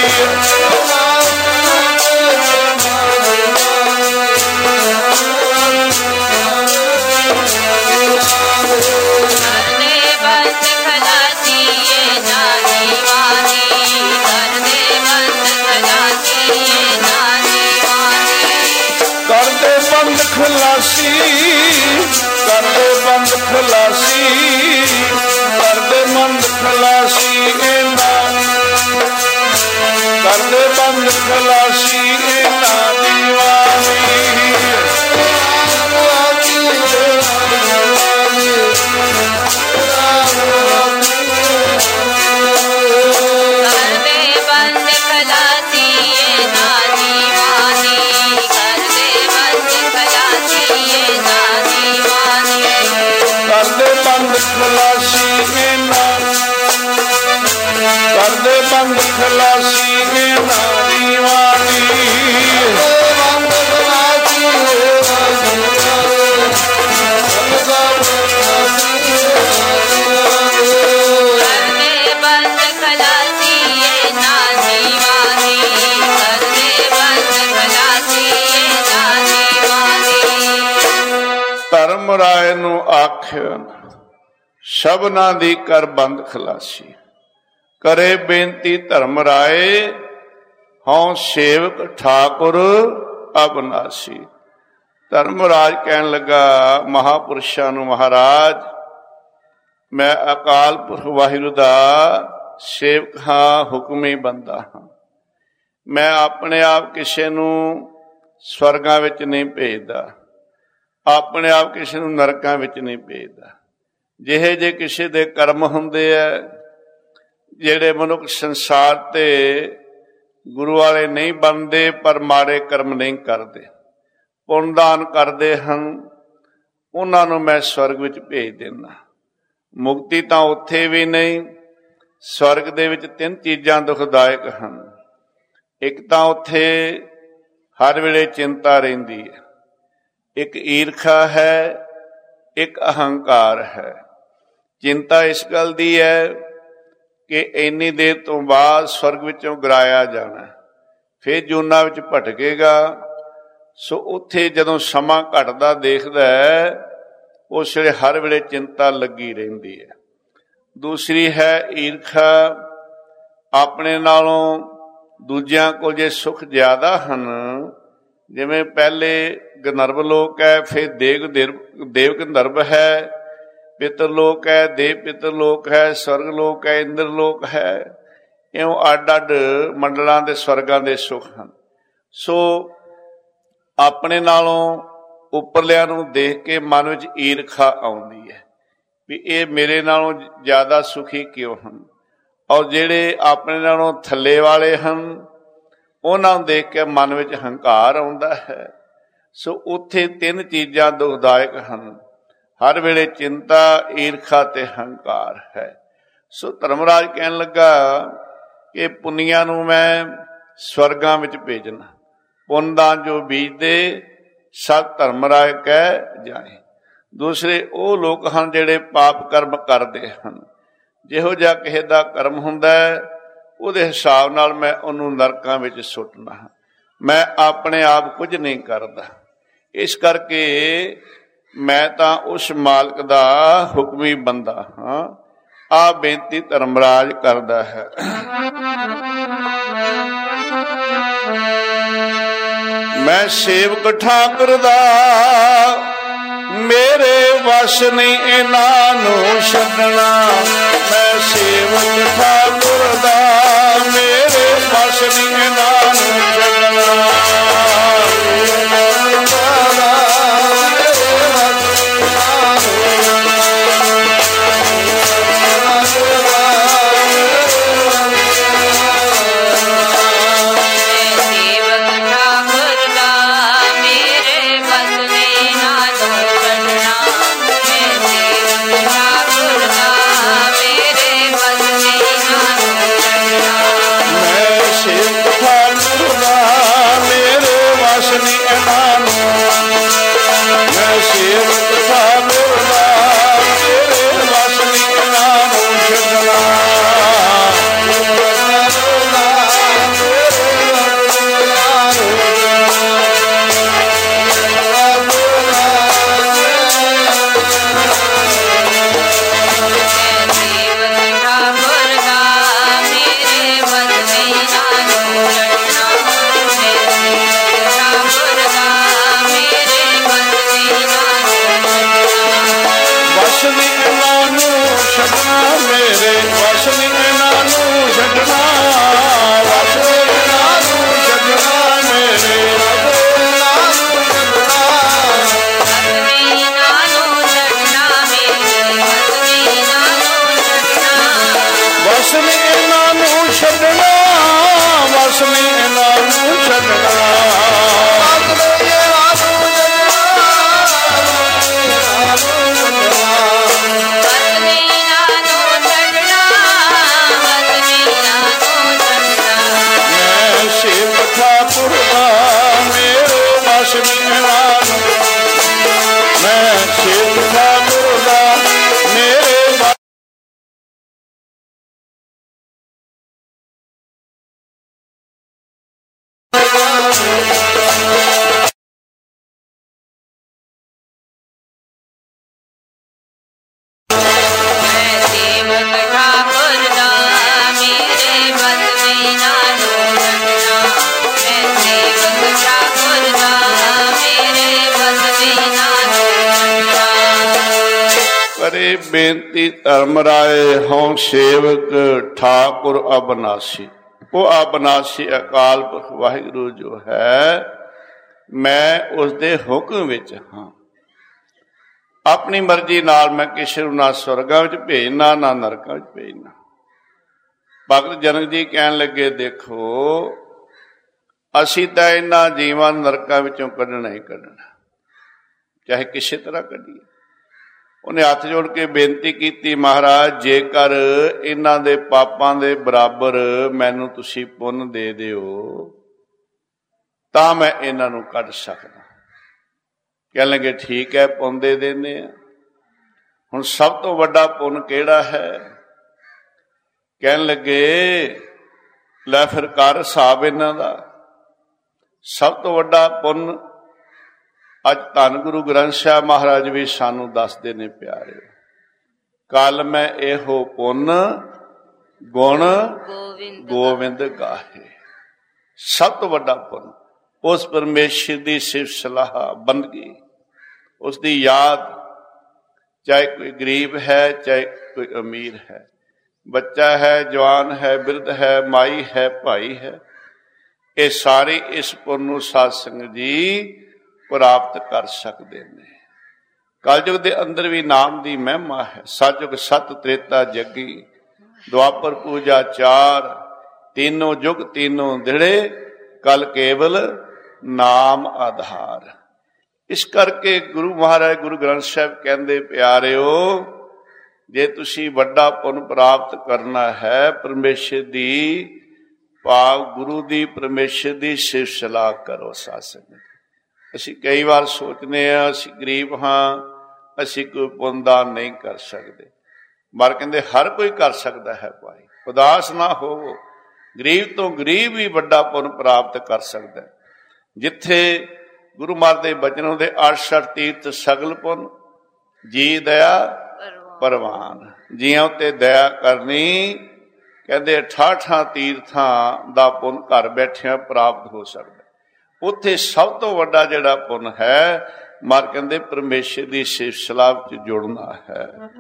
ਕਰਦੇ ਬੰਦ ਖਲਾਸੀ, ਕਰਦੇ ਬੰਦ ਖਲਾਸੀ, ਕਰਦੇ ਬੰਦ ਖਲਾਸੀ ਇਹਨਾਂ, ਕਰਦੇ ਬੰਦ ਖਲਾਸੀ ਇਹਨਾਂ ਦੀਵਾਨੀ। ਖਲਾਸੀ ਇਹਨਾਂ, ਕਰਦੇ ਬੰਦ ਖਲਾਸੀ ਇਹਨਾਂ ਦੀਵਾਨੀ। ਧਰਮਰਾਏ ਨੂੰ ਆਖਿਓ ਸਭਨਾਂ ਦੀ ਕਰ ਬੰਦ ਖਲਾਸੀ। ਕਰੇ ਬੇਨਤੀ ਧਰਮਰਾਏ ਹਉ ਸੇਵਕ ਠਾਕੁਰ ਅਬਨਾਸੀ। ਧਰਮਰਾਜ ਕਹਿਣ ਲੱਗਾ ਮਹਾਂਪੁਰਸ਼ਾਂ ਨੂੰ, ਮਹਾਰਾਜ ਮੈਂ ਅਕਾਲ ਪੁਰਖ ਵਾਹਿਗੁਰੂ ਦਾ ਸੇਵਕ ਹਾਂ, ਹੁਕਮੀ ਬੰਦਾ ਹਾਂ। ਮੈਂ ਆਪਣੇ ਆਪ ਕਿਸੇ ਨੂੰ ਸਵਰਗਾਂ ਵਿੱਚ ਨਹੀਂ ਭੇਜਦਾ, ਆਪਣੇ ਆਪ ਕਿਸੇ ਨੂੰ ਨਰਕਾਂ ਵਿੱਚ ਨਹੀਂ ਭੇਜਦਾ। ਜਿਹੇ ਜੇ ਕਿਸੇ ਦੇ ਕਰਮ ਹੁੰਦੇ ਆ, ਜਿਹੜੇ ਮਨੁੱਖ ਸੰਸਾਰ ਤੇ ਗੁਰੂ ਵਾਲੇ ਨਹੀਂ ਬਣਦੇ ਪਰ ਮਾੜੇ ਕਰਮ ਨਹੀਂ ਕਰਦੇ, ਪੁੰਨਦਾਨ ਕਰਦੇ ਹਨ, ਉਹਨਾਂ ਨੂੰ ਮੈਂ ਸਵਰਗ ਵਿੱਚ ਭੇਜ ਦਿੰਦਾ। ਮੁਕਤੀ ਤਾਂ ਉੱਥੇ ਵੀ ਨਹੀਂ, ਸਵਰਗ ਦੇ ਵਿੱਚ 3 ਚੀਜ਼ਾਂ ਦੁਖਦਾਇਕ ਹਨ। ਇੱਕ ਤਾਂ ਉੱਥੇ ਹਰ ਵੇਲੇ ਚਿੰਤਾ ਰਹਿੰਦੀ ਹੈ, ਇੱਕ ਈਰਖਾ ਹੈ, ਇੱਕ ਅਹੰਕਾਰ ਹੈ। ਚਿੰਤਾ ਇਸ ਗੱਲ ਦੀ ਹੈ ਕਿ ਇੰਨੀ ਦੇਰ ਤੋਂ ਬਾਅਦ ਸਵਰਗ ਵਿੱਚੋਂ ਗਿਰਾਇਆ ਜਾਣਾ, ਫਿਰ ਜੂਨਾਂ ਵਿੱਚ ਭਟਕੇਗਾ। ਸੋ ਉੱਥੇ ਜਦੋਂ ਸਮਾਂ ਘਟਦਾ ਦੇਖਦਾ ਹੈ, ਉਸ ਵੇਲੇ ਹਰ ਵੇਲੇ ਚਿੰਤਾ ਲੱਗੀ ਰਹਿੰਦੀ ਹੈ। ਦੂਸਰੀ ਹੈ ਈਰਖਾ। ਆਪਣੇ ਨਾਲੋਂ ਦੂਜਿਆਂ ਕੋਲ ਜੇ ਸੁੱਖ ਜ਼ਿਆਦਾ ਹਨ, ਜਿਵੇਂ ਪਹਿਲੇ ਗੰਧਰਵ ਲੋਕ ਹੈ, ਫਿਰ ਦੇਵ ਗੰਧਰਵ ਹੈ, ਪਿਤਰ ਲੋਕ ਹੈ, ਦੇਵ ਪਿਤਰ ਲੋਕ ਹੈ, ਸਵਰਗ ਲੋਕ ਹੈ, ਇੰਦਰ ਲੋਕ ਹੈ। ਇਉਂ ਅੱਡ ਅੱਡ ਮੰਡਲਾਂ ਦੇ ਸਵਰਗਾਂ ਦੇ ਸੁੱਖ ਹਨ। ਸੋ ਆਪਣੇ ਨਾਲੋਂ ਉੱਪਰਲਿਆਂ ਨੂੰ ਦੇਖ ਕੇ ਮਨ ਵਿੱਚ ਈਰਖਾ ਆਉਂਦੀ ਹੈ ਵੀ ਇਹ ਮੇਰੇ ਨਾਲੋਂ ਜ਼ਿਆਦਾ ਸੁਖੀ ਕਿਉਂ ਹਨ, ਔਰ ਜਿਹੜੇ ਆਪਣੇ ਨਾਲੋਂ ਥੱਲੇ ਵਾਲੇ ਹਨ ਉਹਨਾਂ ਨੂੰ ਦੇਖ ਕੇ ਮਨ ਵਿੱਚ ਹੰਕਾਰ ਆਉਂਦਾ ਹੈ। ਸੋ ਉੱਥੇ ਤਿੰਨ ਚੀਜ਼ਾਂ ਦੁਖਦਾਇਕ ਹਨ, ਹਰ ਵੇਲੇ ਚਿੰਤਾ, ਈਰਖਾ ਤੇ ਹੰਕਾਰ ਹੈ। ਸੋ ਧਰਮਰਾਜ ਕਹਿਣ ਲੱਗਾ ਕਿ ਪੁੰਨੀਆਂ ਨੂੰ ਮੈਂ ਸਵਰਗਾਂ ਵਿੱਚ ਭੇਜਣਾ, ਪੁੰਨ ਦਾਨ ਜੋ ਬੀਜਦੇ ਸਤ ਧਰਮਰਾਜ ਕਹਿ ਜਾਏ। ਦੂਸਰੇ ਉਹ ਲੋਕ ਹਨ ਜਿਹੜੇ ਪਾਪ ਕਰਮ ਕਰਦੇ ਹਨ, ਜਿਹੋ ਜਿਹਾ ਕਿਸੇ ਦਾ ਕਰਮ ਹੁੰਦਾ ਹੈ ਉਹਦੇ ਹਿਸਾਬ ਨਾਲ ਮੈਂ ਉਹਨੂੰ ਨਰਕਾਂ ਵਿੱਚ ਸੁੱਟਣਾ ਹਾਂ। ਮੈਂ ਆਪਣੇ ਆਪ ਕੁਝ ਨਹੀਂ ਕਰਦਾ, ਇਸ ਕਰਕੇ ਮੈਂ ਤਾਂ ਉਸ ਮਾਲਕ ਦਾ ਹੁਕਮੀ ਬੰਦਾ ਹਾਂ। ਆਹ ਬੇਨਤੀ ਧਰਮਰਾਜ ਕਰਦਾ ਹੈ। ਮੈਂ ਸੇਵਕ ਠਾਕੁਰ ਦਾ, ਮੇਰੇ ਵਸ ਨਹੀਂ ਇਹਨਾਂ ਨੂੰ ਛੱਡਣਾ। ਮੈਂ ਸੇਵਕ ਠਾਕੁਰ ਦਾ, ਮੇਰੇ ਵਸ ਨਹੀਂ ਇਹਨਾਂ ਨੂੰ ਛੱਡਣਾ। ਬੇਨਤੀ ਧਰਮ ਰਾਏ ਹਉ ਸੇਵਕ ਠਾਕੁਰ ਅਬਨਾਸੀ। ਉਹ ਅਬਨਾਸੀ ਅਕਾਲ ਪੁਰਖ ਵਾਹਿਗੁਰੂ ਜੋ ਹੈ, ਮੈਂ ਉਸਦੇ ਹੁਕਮ ਵਿੱਚ ਹਾਂ। ਆਪਣੀ ਮਰਜ਼ੀ ਨਾਲ ਮੈਂ ਕਿਸੇ ਨੂੰ ਨਾ ਸਵਰਗਾਂ ਵਿੱਚ ਭੇਜਣਾ ਨਾ ਨਰਕਾਂ ਵਿੱਚ ਭੇਜਣਾ। ਭਗਤ ਜਨਕ ਜੀ ਕਹਿਣ ਲੱਗੇ, ਦੇਖੋ ਅਸੀਂ ਤਾਂ ਇਹਨਾਂ ਜੀਵਾਂ ਨੂੰ ਨਰਕਾਂ ਵਿੱਚੋਂ ਕੱਢਣਾ ਹੀ ਕੱਢਣਾ, ਚਾਹੇ ਕਿਸੇ ਤਰ੍ਹਾਂ ਕੱਢੀਏ। ਉਹਨੇ ਹੱਥ ਜੋੜ ਕੇ ਬੇਨਤੀ ਕੀਤੀ, ਮਹਾਰਾਜ ਜੇਕਰ ਇਹਨਾਂ ਦੇ ਪਾਪਾਂ ਦੇ ਬਰਾਬਰ ਮੈਨੂੰ ਤੁਸੀਂ ਪੁੰਨ ਦੇ ਦਿਓ ਤਾਂ ਮੈਂ ਇਹਨਾਂ ਨੂੰ ਕੱਢ ਸਕਦਾ। ਕਹਿਣ ਲੱਗੇ ਠੀਕ ਹੈ, ਪੁੰਨ ਦੇ ਦਿੰਦੇ ਆ। ਹੁਣ ਸਭ ਤੋਂ ਵੱਡਾ ਪੁੰਨ ਕਿਹੜਾ ਹੈ? ਕਹਿਣ ਲੱਗੇ ਲੈ ਫਿਰ ਕਰ ਹਿਸਾਬ ਇਹਨਾਂ ਦਾ। ਸਭ ਤੋਂ ਵੱਡਾ ਪੁੰਨ ਅੱਜ ਧੰਨ ਗੁਰੂ ਗ੍ਰੰਥ ਸਾਹਿਬ ਮਹਾਰਾਜ ਵੀ ਸਾਨੂੰ ਦੱਸਦੇ ਨੇ ਪਿਆਰੇ, ਕੱਲ ਮੈਂ ਇਹੋ ਪੁੰਨ ਗੁਣ ਗੋਬਿੰਦ ਗਾਹੇ। ਸਭ ਤੋਂ ਵੱਡਾ ਪੁੰਨ ਉਸ ਪਰਮੇਸ਼ਰ ਦੀ ਸਿਫਤ ਸਲਾਹ ਬੰਦਗੀ, ਉਸ ਦੀ ਯਾਦ चाहे कोई गरीब है चाहे कोई अमीर है, बच्चा है जवान है बिरध है माई है भाई है, ये सारे इस पुन नूं साध संगत जी प्राप्त कर सकते हैं। कलयुग के अंदर भी नाम की महिमा है। सतयुग सत त्रेता जगी, द्वापर पूजा चार, तीनों युग तीनों दिड़े, कल केवल नाम आधार। इस करके गुरु महाराज गुरु ग्रंथ साहिब कहते प्यारिओ, जे तुसी वड्डा पुन प्राप्त करना है परमेश्वर दी भाव गुरु दी परमेश्वर दी सिफ सलाह करो। साध संगत असीं कई बार सोचने असीं गरीब हाँ, असीं कोई पुन दान नहीं कर सकते, पर कहते हर कोई कर सकता है भाई, उदास ना होवो। गरीब तो गरीब भी वड्डा पुन प्राप्त कर सकता है। जिथे गुरु महाराज दे बचन होंदे 68 तीर्थ सगल पुन, जी दया परवान। जियां उत्ते दया करनी, कहते 68 तीर्थां दा पुन घर बैठिया प्राप्त हो सकता। उत्थे सब तो वड्डा जिहड़ा पुन है मार कहते परमेश्वर की सिफ सलाह च जुड़ना है।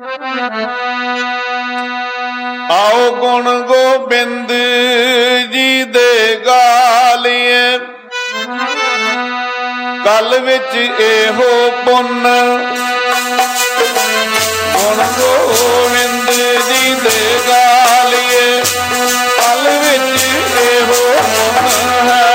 आओ गुण गोबिंद जी दे गालिए, कल विच एहो पुन। गुण गोबिंद जी दे गालिए, कल विच एहो पुन है।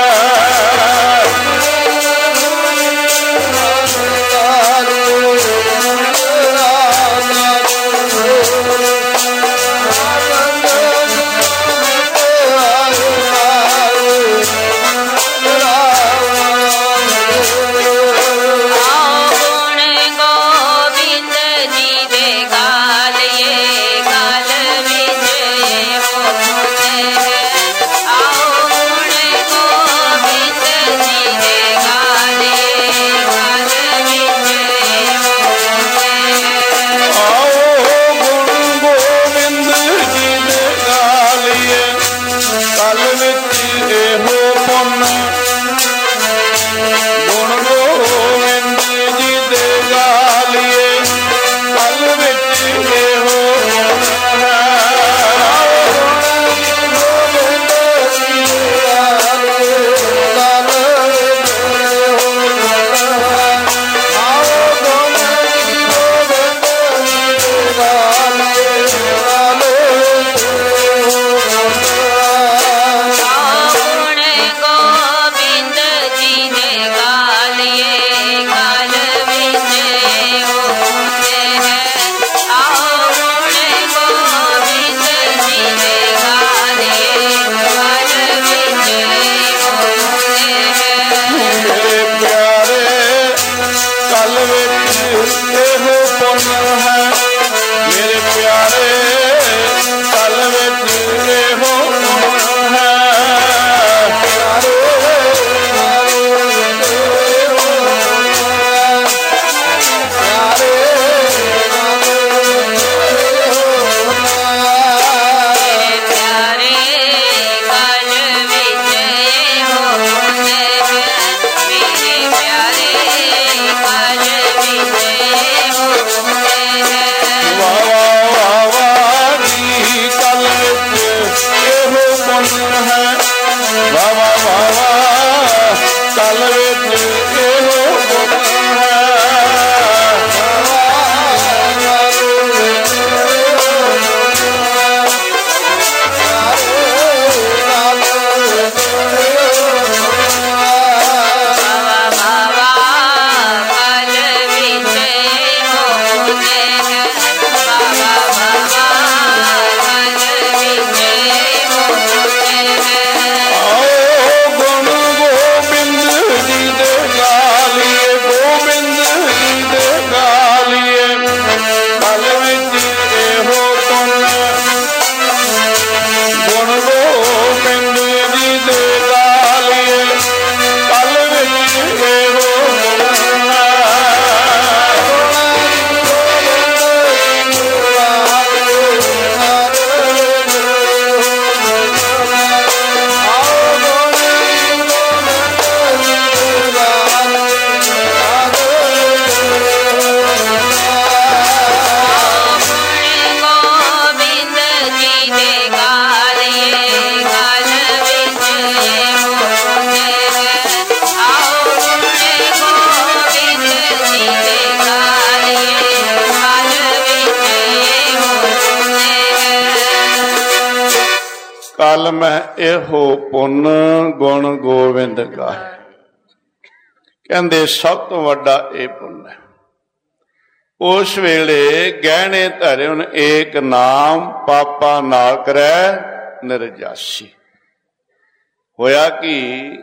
ਕਾਲ ਮਹਿ ਇਹੋ ਪੁੰਨ ਗੁਣ ਗੋਬਿੰਦ ਗਾਏ। ਕਹਿੰਦੇ ਸਭ ਤੋਂ ਵੱਡਾ ਇਹ ਪੁੰਨ ਹੈ। ਉਸ ਵੇਲੇ ਗਹਿਣੇ ਧਰਿਉਨ ਏਕ ਨਾਮ, ਪਾਪਾ ਨਾਲ ਕਰੈ ਨਿਰਜਾਸੀ। ਹੋਇਆ ਕਿ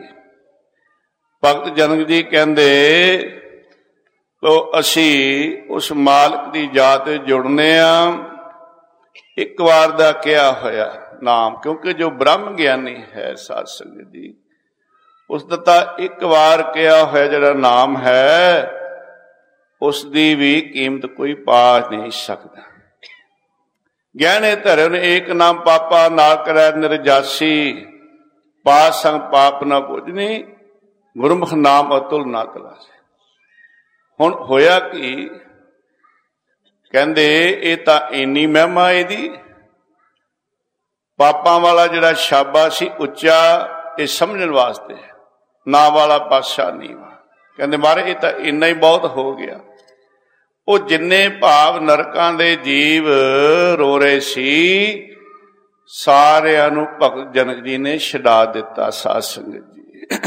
ਭਗਤ ਜਨਕ ਜੀ ਕਹਿੰਦੇ ਤੋ ਅਸੀਂ ਉਸ ਮਾਲਕ ਦੀ ਜਾਤ ਵਿੱਚ ਜੁੜਨੇ ਆ। ਇੱਕ ਵਾਰ ਦਾ ਕਿਹਾ ਹੋਇਆ ਨਾਮ, ਕਿਉਂਕਿ ਜੋ ਬ੍ਰਹਮ ਗਿਆਨੀ ਹੈ ਸਾਧ ਸੰਗਤ ਜੀ, ਉਸ ਦਾ ਤਾਂ ਇੱਕ ਵਾਰ ਕਿਹਾ ਹੋਇਆ ਜਿਹੜਾ ਨਾਮ ਹੈ, ਉਸ ਦੀ ਵੀ ਕੀਮਤ ਕੋਈ ਪਾ ਨਹੀਂ ਸਕਦਾ। ਗਹਿਣੇ ਧਰਿਉਨ ਏਕ ਨਾਮ, ਪਾਪਾ ਨਾਲ ਕਰੈ ਨਿਰਜਾਸੀ। ਪਾਪ ਸੰਗ ਪਾਪ ਨਾ ਪੁੱਜਨੀ, ਗੁਰਮੁਖ ਨਾਮ ਅਤੁਲ ਨਾ ਤਲਾਸੀ। ਹੁਣ ਹੋਇਆ ਕਿ ਕਹਿੰਦੇ ਇਹ ਤਾਂ ਇੰਨੀ ਮਹਿਮਾ ਇਹਦੀ, ਪਾਪਾਂ ਵਾਲਾ ਜਿਹੜਾ ਸ਼ਾਬਾ ਸੀ ਉੱਚਾ, ਇਹ ਸਮਝਣ ਵਾਸਤੇ, ਨਾ ਵਾਲਾ ਪਾਤਸ਼ਾਹ ਨੀਵਾਂ। ਕਹਿੰਦੇ ਮਹਾਰਾਜ ਇਹ ਤਾਂ ਇੰਨਾ ਹੀ ਬਹੁਤ ਹੋ ਗਿਆ। ਉਹ ਜਿੰਨੇ ਭਾਵ ਨਰਕਾਂ ਦੇ ਜੀਵ ਰੋ ਰਹੇ ਸੀ, ਸਾਰਿਆਂ ਨੂੰ ਭਗਤ ਜਨਕ ਜੀ ਨੇ ਛਡਾ ਦਿੱਤਾ। ਸਾਧ ਸੰਗਤ ਜੀ,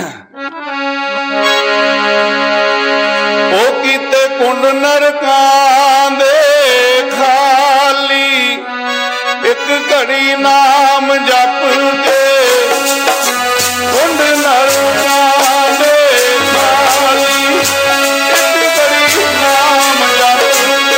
ਉਹ ਕੀਤੇ ਕੁੰਡ ਨਰਕਾਂ ਦੇ ਖਾਲੀ, ਇੱਕ ਘੜੀ ਨਾਮ ਜਪ ਕੇ ਕੁੰਡ ਨਰਕਾਂ ਦੇ ਖਾਲੀ, ਇੱਕ ਘੜੀ ਨਾਮ ਜਪ ਕੇ।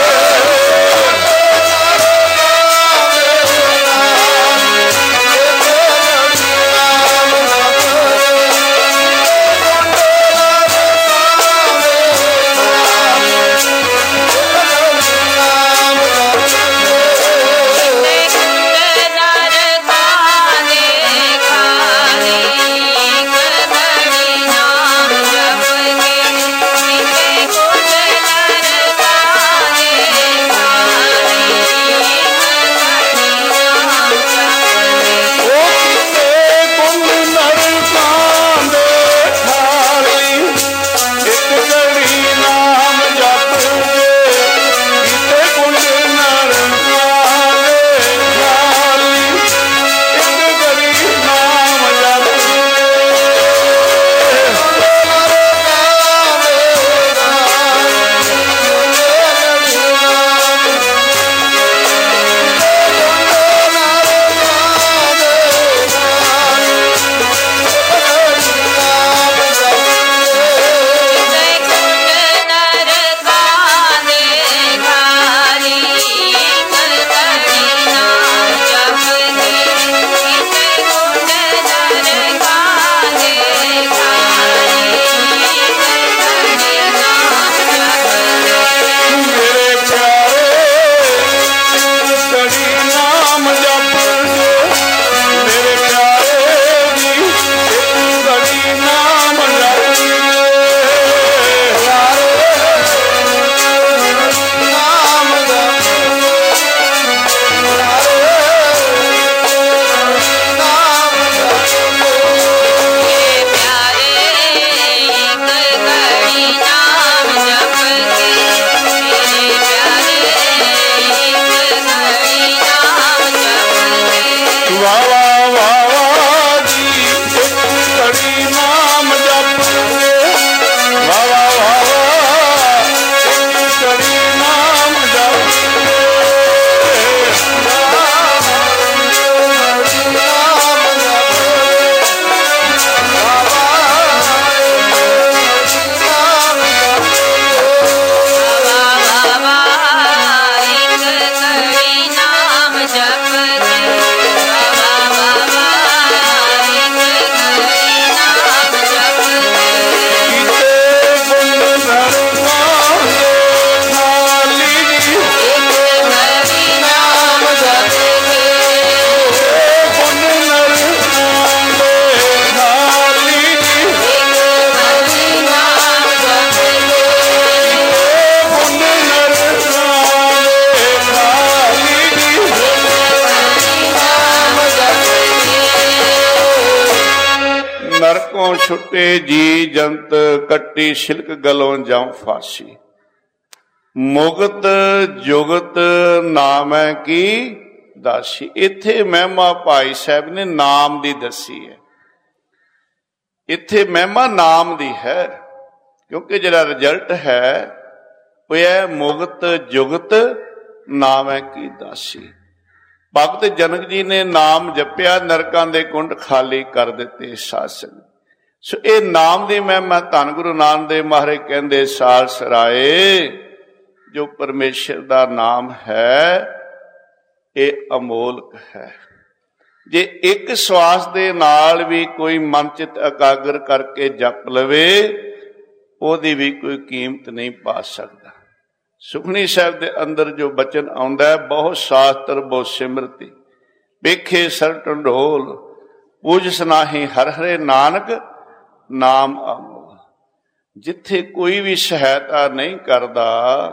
ਨਰਕੋਂ ਛੁੱਟੇ ਜੀ ਜੰਤ, ਕੱਟੀ ਛਿਲਕ ਗਲੋਂ ਜਮ ਫਾਸੀ। ਮੁਕਤ ਜੁਗਤ ਨਾਮੈ ਕੀ ਦਾਸੀ। ਇੱਥੇ ਮਹਿਮਾ ਭਾਈ ਸਾਹਿਬ ਨੇ ਨਾਮ ਦੀ ਦੱਸੀ ਹੈ। ਇੱਥੇ ਮਹਿਮਾ ਨਾਮ ਦੀ ਹੈ, ਕਿਉਂਕਿ ਜਿਹੜਾ ਰਿਜ਼ਲਟ ਹੈ ਉਹ ਹੈ ਮੁਕਤ ਜੁਗਤ ਨਾਮੈ ਕੀ ਦਾਸੀ। ਭਗਤ ਜਨਕ ਜੀ ਨੇ ਨਾਮ ਜਪਿਆ, ਨਰਕਾਂ ਦੇ ਕੁੰਡ ਖਾਲੀ ਕਰ ਦਿੱਤੇ ਸਾਧ ਸੰਗਤ। ਸੋ ਇਹ ਨਾਮ ਦੀ ਮਹਿਮਾ ਧੰਨ ਗੁਰੂ ਨਾਨਕ ਦੇਵ ਮਹਾਰਾਜ ਕਹਿੰਦੇ ਸਾਲ ਸਰਾਏ, ਜੋ ਪਰਮੇਸ਼ਰ ਦਾ ਨਾਮ ਹੈ ਇਹ ਅਮੋਲਕ ਹੈ। ਜੇ ਇੱਕ ਸਵਾਸ ਦੇ ਨਾਲ ਵੀ ਕੋਈ ਮਨ ਚਿੱਤ ਇਕਾਗਰ ਕਰਕੇ ਜਪ ਲਵੇ, ਉਹਦੀ ਵੀ ਕੋਈ ਕੀਮਤ ਨਹੀਂ ਪਾ ਸਕਦਾ। ਸੁਖਮਨੀ ਸਾਹਿਬ ਦੇ ਅੰਦਰ ਜੋ ਬਚਨ ਆਉਂਦਾ ਹੈ, ਬਹੁਤ ਸ਼ਾਸਤਰ ਬਹੁਤ ਸਿਮਰਤੀ ਵੇਖੇ ਸਰ ਢੰਡੋਲ, ਪੂਜਸ ਨਾਹੀ ਹਰਿ ਹਰਿ ਨਾਨਕ ਨਾਮ ਅਮੋਲ। ਜਿੱਥੇ ਕੋਈ ਵੀ ਸਹਾਇਤਾ ਨਹੀਂ ਕਰਦਾ,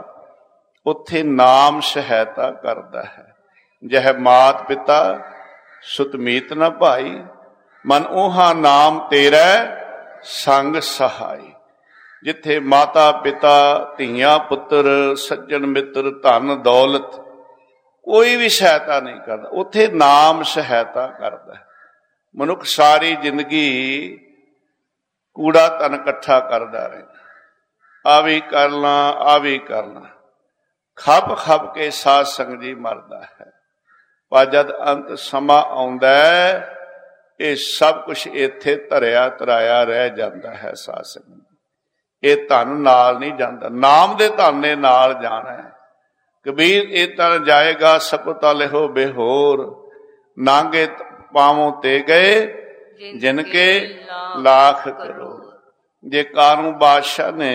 ਉੱਥੇ ਨਾਮ ਸਹਾਇਤਾ ਕਰਦਾ ਹੈ। ਜਹ ਮਾਤ ਪਿਤਾ ਸੁਤ ਮੀਤ ਨ ਭਾਈ, ਮਨ ਊਹਾ ਨਾਮ ਤੇਰਾ ਸੰਗ ਸਹਾਈ। ਜਿੱਥੇ ਮਾਤਾ ਪਿਤਾ ਧੀਆਂ ਪੁੱਤਰ ਸੱਜਣ ਮਿੱਤਰ ਧਨ ਦੌਲਤ ਕੋਈ ਵੀ ਸਹਾਇਤਾ ਨਹੀਂ ਕਰਦਾ, ਉੱਥੇ ਨਾਮ ਸਹਾਇਤਾ ਕਰਦਾ। ਮਨੁੱਖ ਸਾਰੀ ਜ਼ਿੰਦਗੀ ਕੂੜਾ ਧਨ ਇਕੱਠਾ ਕਰਦਾ ਰਹਿੰਦਾ, ਆ ਵੀ ਕਰਨਾ ਆ ਵੀ ਕਰਨਾ, ਖੱਪ ਖੱਪ ਕੇ ਸਾਧ ਸੰਗਤ ਜੀ ਮਰਦਾ ਹੈ। ਪਰ ਜਦ ਅੰਤ ਸਮਾਂ ਆਉਂਦਾ ਹੈ, ਇਹ ਸਭ ਕੁਛ ਇੱਥੇ ਧਰਿਆ ਧਰਾਇਆ ਰਹਿ ਜਾਂਦਾ ਹੈ। ਸਾਧ ਸੰਗਤ ਇਹ ਧਨ ਨਾਲ ਨਹੀਂ ਜਾਂਦਾ, ਨਾਮ ਦੇ ਧਨ ਨੇ ਨਾਲ ਜਾਣਾ ਹੈ। ਕਬੀਰ ਇਹ ਤਨ ਜਾਏਗਾ ਸਭ ਤਲਿਓ ਬੇਹੋਰ, ਨਾਂਗੇ ਪਾਵੋਂ ਤੇ ਗਏ ਜਿਨ ਕੇ ਲੱਖ ਕਰੋੜ। ਜੇ ਕਾਨੂੰ ਬਾਦਸ਼ਾਹ ਨੇ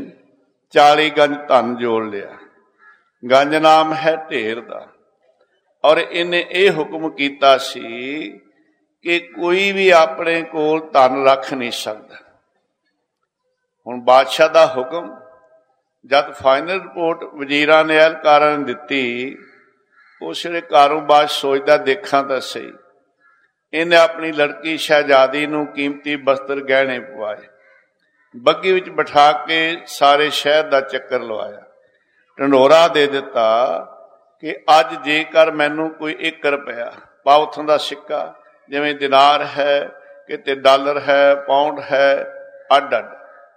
40 ਗੰਜ ਧਨ ਜੋੜ ਲਿਆ, ਗੰਜ ਨਾਮ ਹੈ ਢੇਰ ਦਾ, ਔਰ ਇਹਨੇ ਇਹ ਹੁਕਮ ਕੀਤਾ ਸੀ ਕਿ ਕੋਈ ਵੀ ਆਪਣੇ ਕੋਲ ਧਨ ਰੱਖ ਨਹੀਂ ਸਕਦਾ। ਹੁਣ ਬਾਦਸ਼ਾਹ ਦਾ ਹੁਕਮ ਜਦ ਫਾਈਨਲ ਰਿਪੋਰਟ ਵਜ਼ੀਰਾਂ ਨੇ ਅਹਿਲਕਾਰਾਂ ਨੇ ਦਿੱਤੀ, ਉਸ ਵੇਲੇ ਕਾਰੋਬਾਰ ਸੋਚਦਾ ਦੇਖਾਂ ਤਾਂ ਸਹੀ। ਇਹਨੇ ਆਪਣੀ ਲੜਕੀ ਸ਼ਹਿਜ਼ਾਦੀ ਨੂੰ ਕੀਮਤੀ ਬਸਤਰ ਗਹਿਣੇ ਪਵਾਏ, ਬੱਗੀ ਵਿੱਚ ਬਿਠਾ ਕੇ ਸਾਰੇ ਸ਼ਹਿਰ ਦਾ ਚੱਕਰ ਲਵਾਇਆ, ਢੰਡੋਰਾ ਦੇ ਦਿੱਤਾ ਕਿ ਅੱਜ ਜੇਕਰ ਮੈਨੂੰ ਕੋਈ 1 ਰੁਪਇਆ ਪਾ, ਉੱਥੋਂ ਦਾ ਸਿੱਕਾ ਜਿਵੇਂ ਦਿਨਾਰ ਹੈ, ਕਿਤੇ ਡਾਲਰ ਹੈ, ਪਾਉਂਡ ਹੈ, ਅੱਡ ਅੱਡ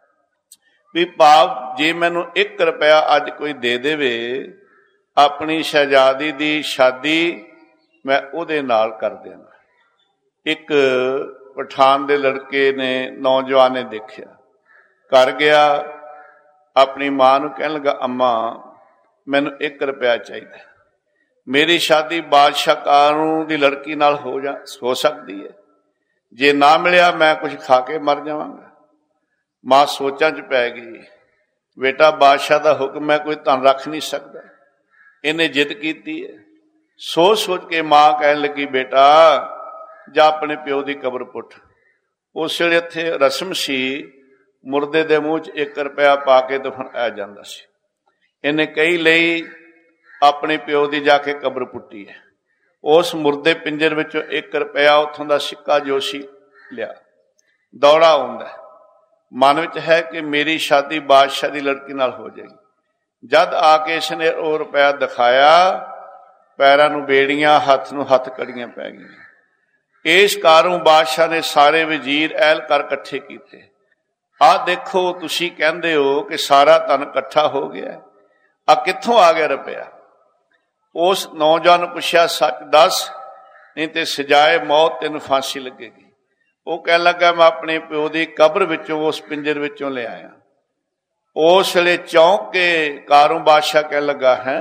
ਵੀ ਭਾਵ ਜੇ ਮੈਨੂੰ 1 ਰੁਪਇਆ ਅੱਜ ਕੋਈ ਦੇ ਦੇਵੇ, ਆਪਣੀ ਸ਼ਹਿਜ਼ਾਦੀ ਦੀ ਸ਼ਾਦੀ ਮੈਂ ਉਹਦੇ ਨਾਲ ਕਰ ਦੇਣਾ। ਇੱਕ ਪਠਾਨ ਦੇ ਲੜਕੇ ਨੇ, ਨੌਜਵਾਨ ਨੇ ਦੇਖਿਆ, ਘਰ ਗਿਆ, ਆਪਣੀ ਮਾਂ ਨੂੰ ਕਹਿਣ ਲੱਗਾ, ਅੰਮਾ ਮੈਨੂੰ 1 ਰੁਪਇਆ ਚਾਹੀਦਾ, ਮੇਰੀ ਸ਼ਾਦੀ ਬਾਦਸ਼ਾਹ ਕਾਨੂੰ ਦੀ ਲੜਕੀ ਨਾਲ ਹੋ ਸਕਦੀ ਹੈ, ਜੇ ਨਾ ਮਿਲਿਆ ਮੈਂ ਕੁਝ ਖਾ ਕੇ ਮਰ ਜਾਵਾਂਗਾ। ਮਾਂ ਸੋਚਾਂ 'ਚ ਪੈ ਗਈ, ਬੇਟਾ ਬਾਦਸ਼ਾਹ ਦਾ ਹੁਕਮ ਹੈ, ਕੋਈ ਧਨ ਰੱਖ ਨਹੀਂ ਸਕਦਾ। ਇਹਨੇ ਜਿੱਦ ਕੀਤੀ ਹੈ। ਸੋਚ ਸੋਚ ਕੇ ਮਾਂ ਕਹਿਣ ਲੱਗੀ, ਬੇਟਾ ਜਾ ਆਪਣੇ ਪਿਓ ਦੀ ਕਬਰ ਪੁੱਟ। ਉਸ ਵੇਲੇ ਇੱਥੇ ਰਸਮ ਸੀ, ਮੁਰਦੇ ਦੇ ਮੂੰਹ 'ਚ 1 ਰੁਪਇਆ ਪਾ ਕੇ ਦਫਨਾਇਆ ਜਾਂਦਾ ਸੀ। ਇਹਨੇ ਕਹੀ ਲਈ, ਆਪਣੇ ਪਿਓ ਦੀ ਜਾ ਕੇ ਕਬਰ ਪੁੱਟੀ ਹੈ। ਉਸ ਮੁਰਦੇ ਪਿੰਜਰ ਵਿੱਚੋਂ 1 ਰੁਪਇਆ, ਉੱਥੋਂ ਦਾ ਸਿੱਕਾ ਜੋ ਸੀ ਲਿਆ, ਦੌੜਾ ਆਉਂਦਾ, ਮਨ ਵਿੱਚ ਹੈ ਕਿ ਮੇਰੀ ਸ਼ਾਦੀ ਬਾਦਸ਼ਾਹ ਦੀ ਲੜਕੀ ਨਾਲ ਹੋ ਜਾਏਗੀ। ਜਦ ਆ ਕੇ ਇਸਨੇ ਉਹ ਰੁਪਇਆ ਦਿਖਾਇਆ, ਪੈਰਾਂ ਨੂੰ ਬੇੜੀਆਂ, ਹੱਥ ਨੂੰ ਹੱਥ ਕੜੀਆਂ ਪੈ ਗਈਆਂ। ਇਸ ਕਾਰਨ ਬਾਦਸ਼ਾਹ ਨੇ ਸਾਰੇ ਵਜ਼ੀਰ ਅਹਿਲਕਾਰ ਇਕੱਠੇ ਕੀਤੇ। ਆਹ ਦੇਖੋ, ਤੁਸੀਂ ਕਹਿੰਦੇ ਹੋ ਕਿ ਸਾਰਾ ਧਨ ਇਕੱਠਾ ਹੋ ਗਿਆ, ਆ ਕਿੱਥੋਂ ਆ ਗਿਆ ਰੁਪਇਆ? ਉਸ ਨੌਜਵਾਨ ਨੂੰ ਪੁੱਛਿਆ, ਸੱਚ ਦੱਸ, ਨਹੀਂ ਤੇ ਸਜਾਏ ਮੌਤ ਤੈਨੂੰ ਫਾਂਸੀ ਲੱਗੇਗੀ। ਉਹ ਕਹਿਣ ਲੱਗਾ, ਮੈਂ ਆਪਣੇ ਪਿਓ ਦੀ ਕਬਰ ਵਿੱਚੋਂ, ਉਸ ਪਿੰਜਰ ਵਿੱਚੋਂ ਲਿਆਇਆ। ਉਸ ਵੇਲੇ ਚੌਂਕ ਕੇ ਕਾਰੂ ਬਾਦਸ਼ਾਹ ਕਹਿਣ ਲੱਗਾ, ਹੈ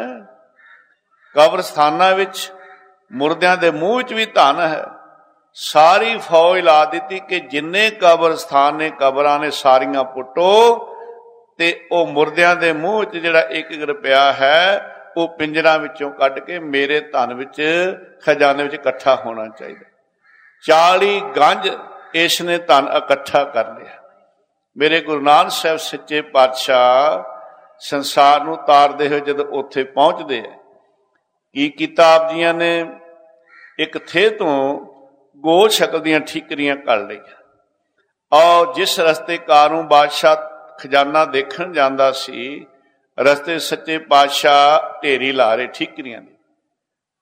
ਕਬਰਸਤਾਨਾਂ ਵਿੱਚ ਮੁਰਦਿਆਂ ਦੇ ਮੂੰਹ ਵਿੱਚ ਵੀ ਧਨ ਹੈ। ਸਾਰੀ ਫੌਜ ਲਾ ਦਿੱਤੀ ਕਿ ਜਿੰਨੇ ਕਬਰਸਤਾਨ ਨੇ, ਕਬਰਾਂ ਨੇ, ਸਾਰੀਆਂ ਪੁੱਟੋ, ਤੇ ਉਹ ਮੁਰਦਿਆਂ ਦੇ ਮੂੰਹ ਵਿੱਚ ਜਿਹੜਾ 1 ਰੁਪਇਆ ਹੈ, ਉਹ ਪਿੰਜਰਾਂ ਵਿੱਚੋਂ ਕੱਢ ਕੇ ਮੇਰੇ ਧਨ ਵਿੱਚ, ਖਜ਼ਾਨੇ ਵਿੱਚ ਇਕੱਠਾ ਹੋਣਾ ਚਾਹੀਦਾ। 40 ਗੰਜ ਇਸ ਨੇ ਧਨ ਇਕੱਠਾ ਕਰ ਲਿਆ। ਮੇਰੇ ਗੁਰੂ ਨਾਨਕ ਸਾਹਿਬ ਸੱਚੇ ਪਾਤਸ਼ਾਹ ਸੰਸਾਰ ਨੂੰ ਤਾਰਦੇ ਹੋਏ ਜਦੋਂ ਉੱਥੇ ਪਹੁੰਚਦੇ ਆ, ਕੀ ਕੀਤਾ ਆਪ ਜੀਆਂ ਨੇ? ਇੱਕ ਥੇ ਤੋਂ ਗੋਲ ਸ਼ਕਲ ਦੀਆਂ ਠੀਕਰੀਆਂ ਕੱਢ ਲਈਆਂ, ਔਰ ਜਿਸ ਰਸਤੇ ਕਾਨੂੰ ਬਾਦਸ਼ਾਹ ਖਜ਼ਾਨਾ ਦੇਖਣ ਜਾਂਦਾ ਸੀ, ਰਸਤੇ ਸੱਚੇ ਪਾਤਸ਼ਾਹ ਢੇਰੀ ਲਾ ਰਹੇ ਠੀਕਰੀਆਂ ਦੀ।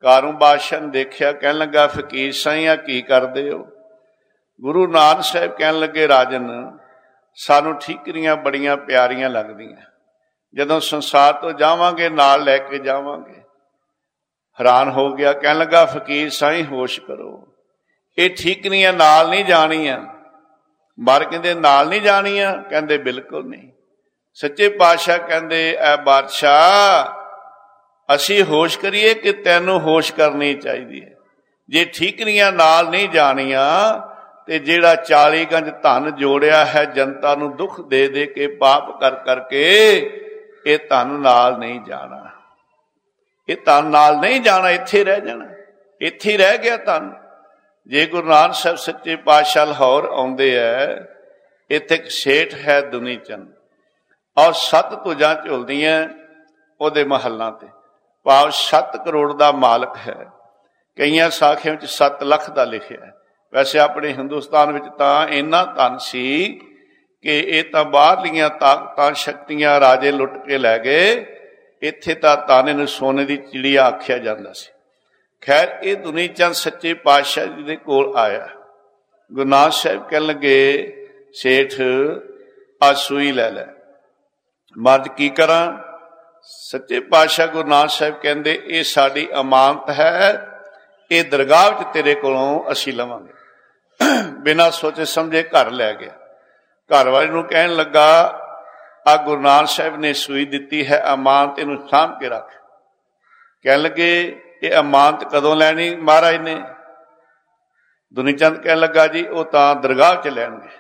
ਕਾਰੂ ਬਾਦਸ਼ਾਹ ਨੇ ਦੇਖਿਆ, ਕਹਿਣ ਲੱਗਾ ਫਕੀਰ ਸਾਈਂ ਆ ਕੀ ਕਰਦੇ ਹੋ? ਗੁਰੂ ਨਾਨਕ ਸਾਹਿਬ ਕਹਿਣ ਲੱਗੇ ਰਾਜਨ ਸਾਨੂੰ ਠੀਕਰੀਆਂ ਬੜੀਆਂ ਪਿਆਰੀਆਂ ਲੱਗਦੀਆਂ, ਜਦੋਂ ਸੰਸਾਰ ਤੋਂ ਜਾਵਾਂਗੇ ਨਾਲ ਲੈ ਕੇ ਜਾਵਾਂਗੇ। ਹੈਰਾਨ ਹੋ ਗਿਆ, ਕਹਿਣ ਲੱਗਾ ਫਕੀਰ ਸਾਈਂ ਹੋਸ਼ ਕਰੋ, ਇਹ ਠੀਕਰੀਆਂ ਨਾਲ ਨਹੀਂ ਜਾਣੀਆਂ। ਬਾਹਰ ਕਹਿੰਦੇ ਨਾਲ ਨਹੀਂ ਜਾਣੀਆਂ, ਕਹਿੰਦੇ ਬਿਲਕੁਲ ਨਹੀਂ। ਸੱਚੇ ਪਾਤਸ਼ਾਹ ਕਹਿੰਦੇ ਐ ਬਾਦਸ਼ਾਹ ਅਸੀਂ ਹੋਸ਼ ਕਰੀਏ ਕਿ ਤੈਨੂੰ ਹੋਸ਼ ਕਰਨੀ ਚਾਹੀਦੀ ਹੈ। ਜੇ ਠੀਕਰੀਆਂ ਨਾਲ ਨਹੀਂ ਜਾਣੀਆਂ ਤੇ ਜਿਹੜਾ 40 ਗੰਜ ਧਨ ਜੋੜਿਆ ਹੈ ਜਨਤਾ ਨੂੰ ਦੁੱਖ ਦੇ ਦੇ ਕੇ ਪਾਪ ਕਰ ਕਰਕੇ, ਇਹ ਧਨ ਨਾਲ ਨਹੀਂ ਜਾਣਾ, ਇਹ ਧਨ ਨਾਲ ਨਹੀਂ ਜਾਣਾ, ਇੱਥੇ ਰਹਿ ਜਾਣਾ, ਇੱਥੇ ਰਹਿ ਗਿਆ ਧਨ। ਜੇ ਗੁਰੂ ਨਾਨਕ ਸਾਹਿਬ ਸੱਚੇ ਪਾਤਸ਼ਾਹ ਲਾਹੌਰ ਆਉਂਦੇ ਹੈ, ਇੱਥੇ ਇੱਕ ਸੇਠ ਹੈ ਦੁਨੀ ਚੰਦ, ਔਰ 7 ਧੁਜਾਂ ਝੁਲਦੀਆਂ ਉਹਦੇ ਮਹੱਲਾਂ ਤੇ, ਭਾਵ 7 ਕਰੋੜ ਦਾ ਮਾਲਕ ਹੈ। ਕਈਆਂ ਸਾਖੀਆਂ ਵਿੱਚ 7 ਲੱਖ ਦਾ ਲਿਖਿਆ ਹੈ। ਵੈਸੇ ਆਪਣੇ ਹਿੰਦੁਸਤਾਨ ਵਿੱਚ ਤਾਂ ਇੰਨਾ ਧਨ ਸੀ ਕਿ ਇਹ ਤਾਂ ਬਾਹਰਲੀਆਂ ਤਾਕਤਾਂ ਸ਼ਕਤੀਆਂ ਰਾਜੇ ਲੁੱਟ ਕੇ ਲੈ ਗਏ, ਇੱਥੇ ਤਾਂ ਧਨ ਨੂੰ ਸੋਨੇ ਦੀ ਚਿੜੀਆ ਆਖਿਆ ਜਾਂਦਾ ਸੀ। ਖੈਰ ਇਹ ਦੁਨੀ ਚੰਦ ਸੱਚੇ ਪਾਤਸ਼ਾਹ ਜੀ ਦੇ ਕੋਲ ਆਇਆ। ਗੁਰੂ ਨਾਨਕ ਸਾਹਿਬ ਕਹਿਣ ਲੱਗੇ ਸੇਠ ਆ ਸੂਈ ਲੈ ਲੈ। ਮਰਦ ਕੀ ਕਰਾਂ? ਸੱਚੇ ਪਾਤਸ਼ਾਹ ਗੁਰੂ ਨਾਨਕ ਸਾਹਿਬ ਕਹਿੰਦੇ ਇਹ ਸਾਡੀ ਅਮਾਨਤ ਹੈ, ਇਹ ਦਰਗਾਹ ਵਿੱਚ ਤੇਰੇ ਕੋਲੋਂ ਅਸੀਂ ਲਵਾਂਗੇ। ਬਿਨਾਂ ਸੋਚੇ ਸਮਝੇ ਘਰ ਲੈ ਗਿਆ। ਘਰ ਵਾਲੇ ਨੂੰ ਕਹਿਣ ਲੱਗਾ ਆ ਗੁਰੂ ਨਾਨਕ ਸਾਹਿਬ ਨੇ ਸੂਈ ਦਿੱਤੀ ਹੈ, ਅਮਾਨਤ ਇਹਨੂੰ ਸਾਂਭ ਕੇ ਰੱਖ। ਕਹਿਣ ਲੱਗੇ ਇਹ ਅਮਾਨਤ ਕਦੋਂ ਲੈਣੀ ਮਹਾਰਾਜ ਨੇ? ਦੁਨੀ ਚੰਦ ਕਹਿਣ ਲੱਗਾ ਜੀ ਉਹ ਤਾਂ ਦਰਗਾਹ 'ਚ ਲੈਣਗੇ।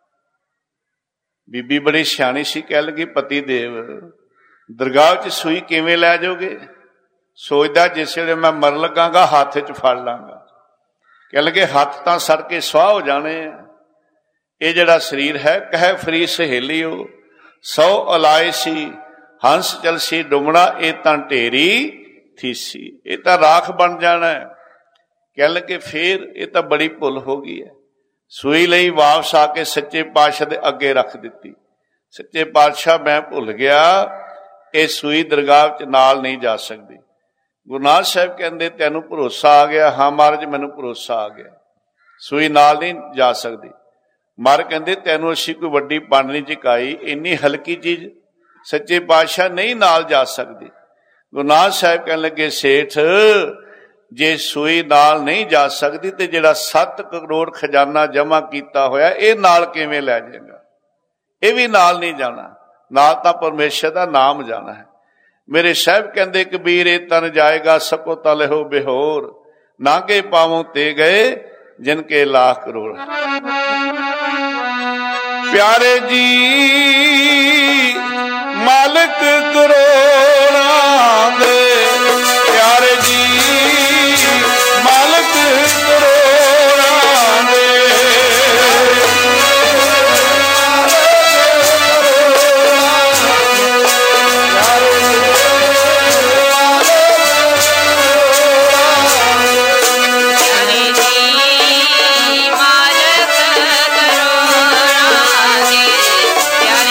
ਬੀਬੀ ਬੜੀ ਸਿਆਣੀ ਸੀ, ਕਹਿਣ ਲੱਗੀ ਪਤੀ ਦੇਵ ਦਰਗਾਹ 'ਚ ਸੂਈ ਕਿਵੇਂ ਲੈ ਜਾਓਗੇ? ਸੋਚਦਾ ਜਿਸ ਵੇਲੇ ਮੈਂ ਮਰਨ ਲੱਗਾਂਗਾ ਹੱਥ 'ਚ ਫੜ ਲਾਂਗਾ। ਕਹਿਣ ਲੱਗੇ ਹੱਥ ਤਾਂ ਸੜ ਕੇ ਸੁਆਹ ਹੋ ਜਾਣੇ ਆ। ਇਹ ਜਿਹੜਾ ਸਰੀਰ ਹੈ ਕਹਿ ਫਰੀ ਸਹੇਲੀਓ 100 ਅਲਾਏ ਸੀ ਹੰਸ ਚਲਸੀ ਡੁੰਮਣਾ, ਇਹ ਤਾਂ ਢੇਰੀ ਥੀਸੀ, ਇਹ ਤਾਂ ਰਾਖ ਬਣ ਜਾਣਾ। ਕਹਿਣ ਲੱਗੇ ਫੇਰ ਇਹ ਤਾਂ ਬੜੀ ਭੁੱਲ ਹੋ ਗਈ ਹੈ। ਸੂਈ ਲਈ ਵਾਪਸ ਆ ਕੇ ਸੱਚੇ ਪਾਤਸ਼ਾਹ ਦੇ ਅੱਗੇ ਰੱਖ ਦਿੱਤੀ। ਸੱਚੇ ਪਾਤਸ਼ਾਹ ਮੈਂ ਭੁੱਲ ਗਿਆ, ਇਹ ਸੂਈ ਦਰਗਾਹ 'ਚ ਨਾਲ ਨਹੀਂ ਜਾ ਸਕਦੀ। ਗੁਰੂ ਨਾਨਕ ਸਾਹਿਬ ਕਹਿੰਦੇ ਤੈਨੂੰ ਭਰੋਸਾ ਆ ਗਿਆ? ਹਾਂ ਮਹਾਰਾਜ ਮੈਨੂੰ ਭਰੋਸਾ ਆ ਗਿਆ, ਸੂਈ ਨਾਲ ਨਹੀਂ ਜਾ ਸਕਦੀ। ਮਹਾਰਾਜ ਕਹਿੰਦੇ ਤੈਨੂੰ ਅਸੀਂ ਕੋਈ ਵੱਡੀ ਪੰਡ ਨਹੀਂ ਚੁਕਾਈ, ਇੰਨੀ ਹਲਕੀ ਚੀਜ਼ ਸੱਚੇ ਪਾਤਸ਼ਾਹ ਨਹੀਂ ਨਾਲ ਜਾ ਸਕਦੀ। ਗੁਰੂ ਨਾਨਕ ਸਾਹਿਬ ਕਹਿਣ ਲੱਗੇ ਸੇਠ ਜੇ ਸੂਈ ਨਾਲ ਨਹੀਂ ਜਾ ਸਕਦੀ ਤੇ ਜਿਹੜਾ 7 ਕਰੋੜ ਖਜ਼ਾਨਾ ਜਮ੍ਹਾਂ ਕੀਤਾ ਹੋਇਆ ਇਹ ਨਾਲ ਕਿਵੇਂ ਲੈ ਜਾਏਗਾ? ਇਹ ਵੀ ਨਾਲ ਨਹੀਂ ਜਾਣਾ, ਨਾਲ ਤਾਂ ਪਰਮੇਸ਼ਰ ਦਾ ਨਾਮ ਜਾਣਾ ਹੈ। ਮੇਰੇ ਸਾਹਿਬ ਕਹਿੰਦੇ ਕਬੀਰ ਇਹ ਤਨ ਜਾਏਗਾ ਸਕੋ ਤਲਹੋ ਬਿਹੋਰ, ਨਾਗੇ ਪਾਵੋਂ ਤੇ ਗਏ ਜਿਨ ਕੇ ਲਾਖ ਕਰੋੜ। ਪਿਆਰੇ ਜੀ ਮਾਲਕ ਕਰੋੜਾਂ ਦੇ, ਪਿਆਰੇ ਜੀ ਮਾਲਕ ਕਰੋੜਾਂ ਦੇ। ਪਿਆਰੇ ਜੀ ਮਾਲਕ ਕਰੋੜਾਂ ਦੇ,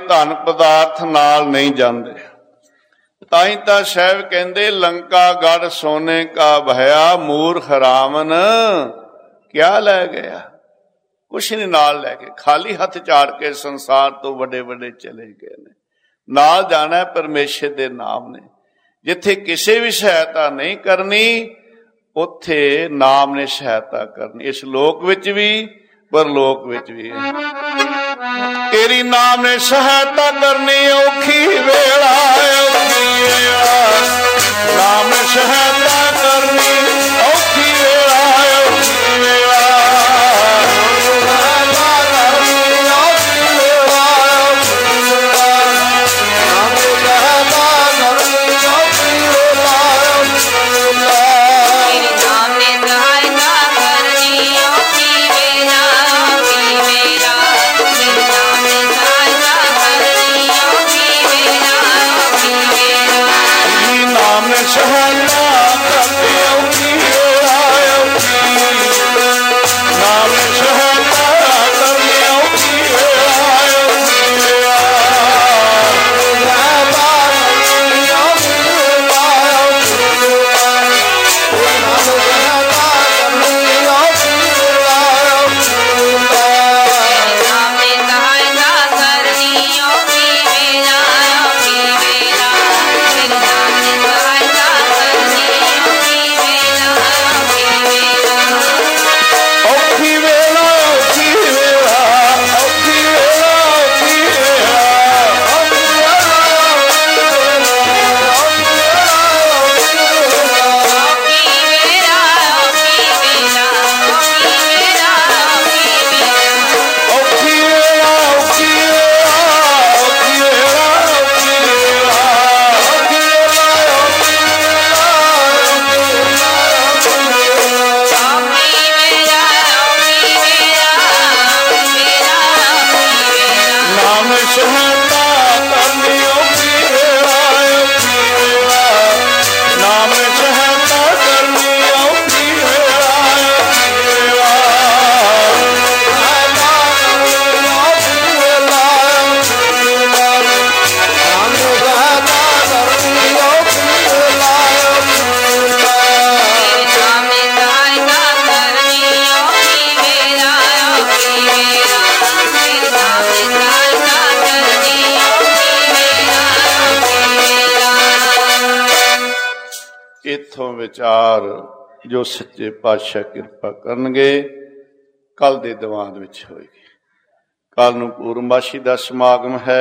ਧਨ ਪਦਾਰਥ ਨਾਲ ਨਹੀਂ ਜਾਂਦੇ। ਤਾਂ ਹੀ ਤਾਂ ਸਾਹਿਬ ਕਹਿੰਦੇ ਲੰਕਾ ਗੜ ਸੋਨੇ ਕਾ ਭਇਆ, ਮੂਰਖ ਰਾਵਣ ਕਿਆ ਲੈ ਗਿਆ। ਕੁਛ ਨਹੀਂ ਨਾਲ ਲੈ ਕੇ, ਖਾਲੀ ਹੱਥ ਝਾੜ ਕੇ ਸੰਸਾਰ ਤੋਂ ਵੱਡੇ ਵੱਡੇ ਚਲੇ ਗਏ ਨੇ। ਨਾਲ ਜਾਣਾ ਪਰਮੇਸ਼ਰ ਦੇ ਨਾਮ ਨੇ। ਜਿੱਥੇ ਕਿਸੇ ਵੀ ਸਹਾਇਤਾ ਨਹੀਂ ਕਰਨੀ, ਉੱਥੇ ਨਾਮ ਨੇ ਸਹਾਇਤਾ ਕਰਨੀ, ਇਸ ਲੋਕ ਵਿੱਚ ਵੀ ਪਰਲੋਕ ਵਿੱਚ ਵੀ। ਤੇਰੀ ਨਾਮ ਨੇ ਸਹਾਇਤਾ ਕਰਨੀ, ਔਖੀ ਵੇਲਾ ਔਖੀ ਵੇਲਾ, ਨਾਮ ਨੇ ਸਹਾਇਤਾ ਕਰਨੀ, ਔਖੀ ਵੇਲਾ ਔਖੀ ਵੇਲਾ। ਇੱਥੋਂ ਵਿਚਾਰ ਜੋ ਸੱਚੇ ਪਾਤਸ਼ਾਹ ਕਿਰਪਾ ਕਰਨਗੇ ਕੱਲ ਦੇ ਦੀਵਾਨ ਵਿੱਚ ਹੋਏਗੀ। ਕੱਲ ਨੂੰ ਪੂਰਨਮਾਸ਼ੀ ਦਾ ਸਮਾਗਮ ਹੈ।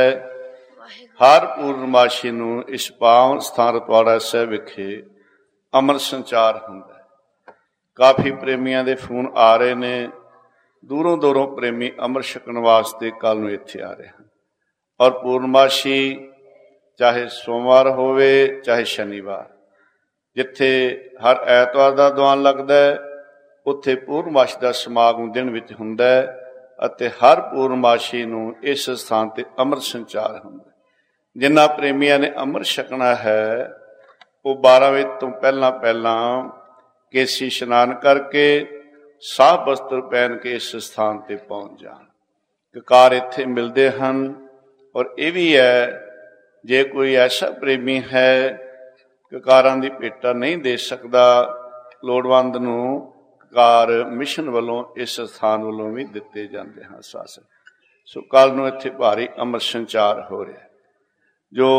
ਹਰ ਪੂਰਨਮਾਸ਼ੀ ਨੂੰ ਇਸ ਪਾਵਨ ਸਥਾਨ ਰਤਵਾੜਾ ਸਾਹਿਬ ਵਿਖੇ ਅੰਮ੍ਰਿਤ ਸੰਚਾਰ ਹੁੰਦਾ। ਕਾਫੀ ਪ੍ਰੇਮੀਆਂ ਦੇ ਫੋਨ ਆ ਰਹੇ ਨੇ, ਦੂਰੋਂ ਦੂਰੋਂ ਪ੍ਰੇਮੀ ਅੰਮ੍ਰਿਤ ਛਕਣ ਵਾਸਤੇ ਕੱਲ ਨੂੰ ਇੱਥੇ ਆ ਰਹੇ ਹਨ। ਔਰ ਪੂਰਨਮਾਸ਼ੀ ਚਾਹੇ ਸੋਮਵਾਰ ਹੋਵੇ ਚਾਹੇ ਸ਼ਨੀਵਾਰ, ਜਿੱਥੇ ਹਰ ਐਤਵਾਰ ਦਾ ਦੀਵਾਨ ਲੱਗਦਾ ਹੈ, ਉੱਥੇ ਪੂਰਨਮਾਸ਼ੀ ਦਾ ਸਮਾਗਮ ਦਿਨ ਵਿੱਚ ਹੁੰਦਾ ਹੈ ਅਤੇ ਹਰ ਪੂਰਨਮਾਸ਼ੀ ਨੂੰ ਇਸ ਸਥਾਨ ਤੇ ਅੰਮ੍ਰਿਤ ਸੰਚਾਰ ਹੁੰਦਾ। ਜਿਨ੍ਹਾਂ ਪ੍ਰੇਮੀਆਂ ਨੇ ਅੰਮ੍ਰਿਤ ਛਕਣਾ ਹੈ ਉਹ 12 ਵਜੇ ਤੋਂ ਪਹਿਲਾਂ ਕੇਸੀ ਇਸ਼ਨਾਨ ਕਰਕੇ ਸਾਫ਼ ਵਸਤਰ ਪਹਿਨ ਕੇ ਇਸ ਸਥਾਨ ਤੇ ਪਹੁੰਚ ਜਾਣ। ਕਕਾਰ ਇੱਥੇ ਮਿਲਦੇ ਹਨ। ਔਰ ਇਹ ਵੀ ਹੈ, ਜੇ ਕੋਈ ਐਸਾ ਪ੍ਰੇਮੀ ਹੈ ਕਕਾਰਾਂ ਦੀ ਭੇਟਾ ਨਹੀਂ ਦੇ ਸਕਦਾ, ਲੋੜਵੰਦ ਨੂੰ ਕਕਾਰ ਮਿਸ਼ਨ ਵੱਲੋਂ ਇਸ ਸਥਾਨ ਵੱਲੋਂ ਵੀ ਦਿੱਤੇ ਜਾਂਦੇ ਹਨ ਸ਼ਾਸਨ। ਸੋ ਕੱਲ੍ਹ ਨੂੰ ਇੱਥੇ ਭਾਰੀ ਅੰਮ੍ਰਿਤ ਸੰਚਾਰ ਹੋ ਰਿਹਾ। ਜੋ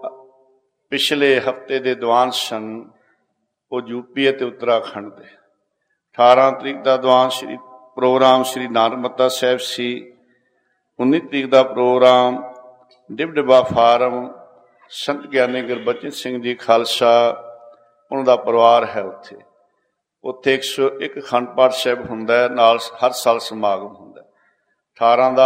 ਪਿਛਲੇ ਹਫ਼ਤੇ ਦੇ ਦੀਵਾਨ ਸਨ ਉਹ ਯੂਪੀ ਅਤੇ ਉੱਤਰਾਖੰਡ ਦੇ। 18 ਤਰੀਕ ਦਾ ਦੀਵਾਨ ਪ੍ਰੋਗਰਾਮ ਸ਼੍ਰੀ ਨਾਨਕਮਤਾ ਸਾਹਿਬ ਸੀ। 19 ਤਰੀਕ ਦਾ ਪ੍ਰੋਗਰਾਮ ਡਿਬਡਿਬਾ ਫਾਰਮ ਸੰਤ ਗਿਆਨੀ ਗੁਰਬਚਨ ਸਿੰਘ ਜੀ ਖਾਲਸਾ, ਉਹਨਾਂ ਦਾ ਪਰਿਵਾਰ ਹੈ ਉੱਥੇ। ਉੱਥੇ 101 ਅਖੰਡ ਪਾਠ ਸਾਹਿਬ ਹੁੰਦਾ ਹੈ, ਨਾਲ ਹਰ ਸਾਲ ਸਮਾਗਮ ਹੁੰਦਾ। 18 ਦਾ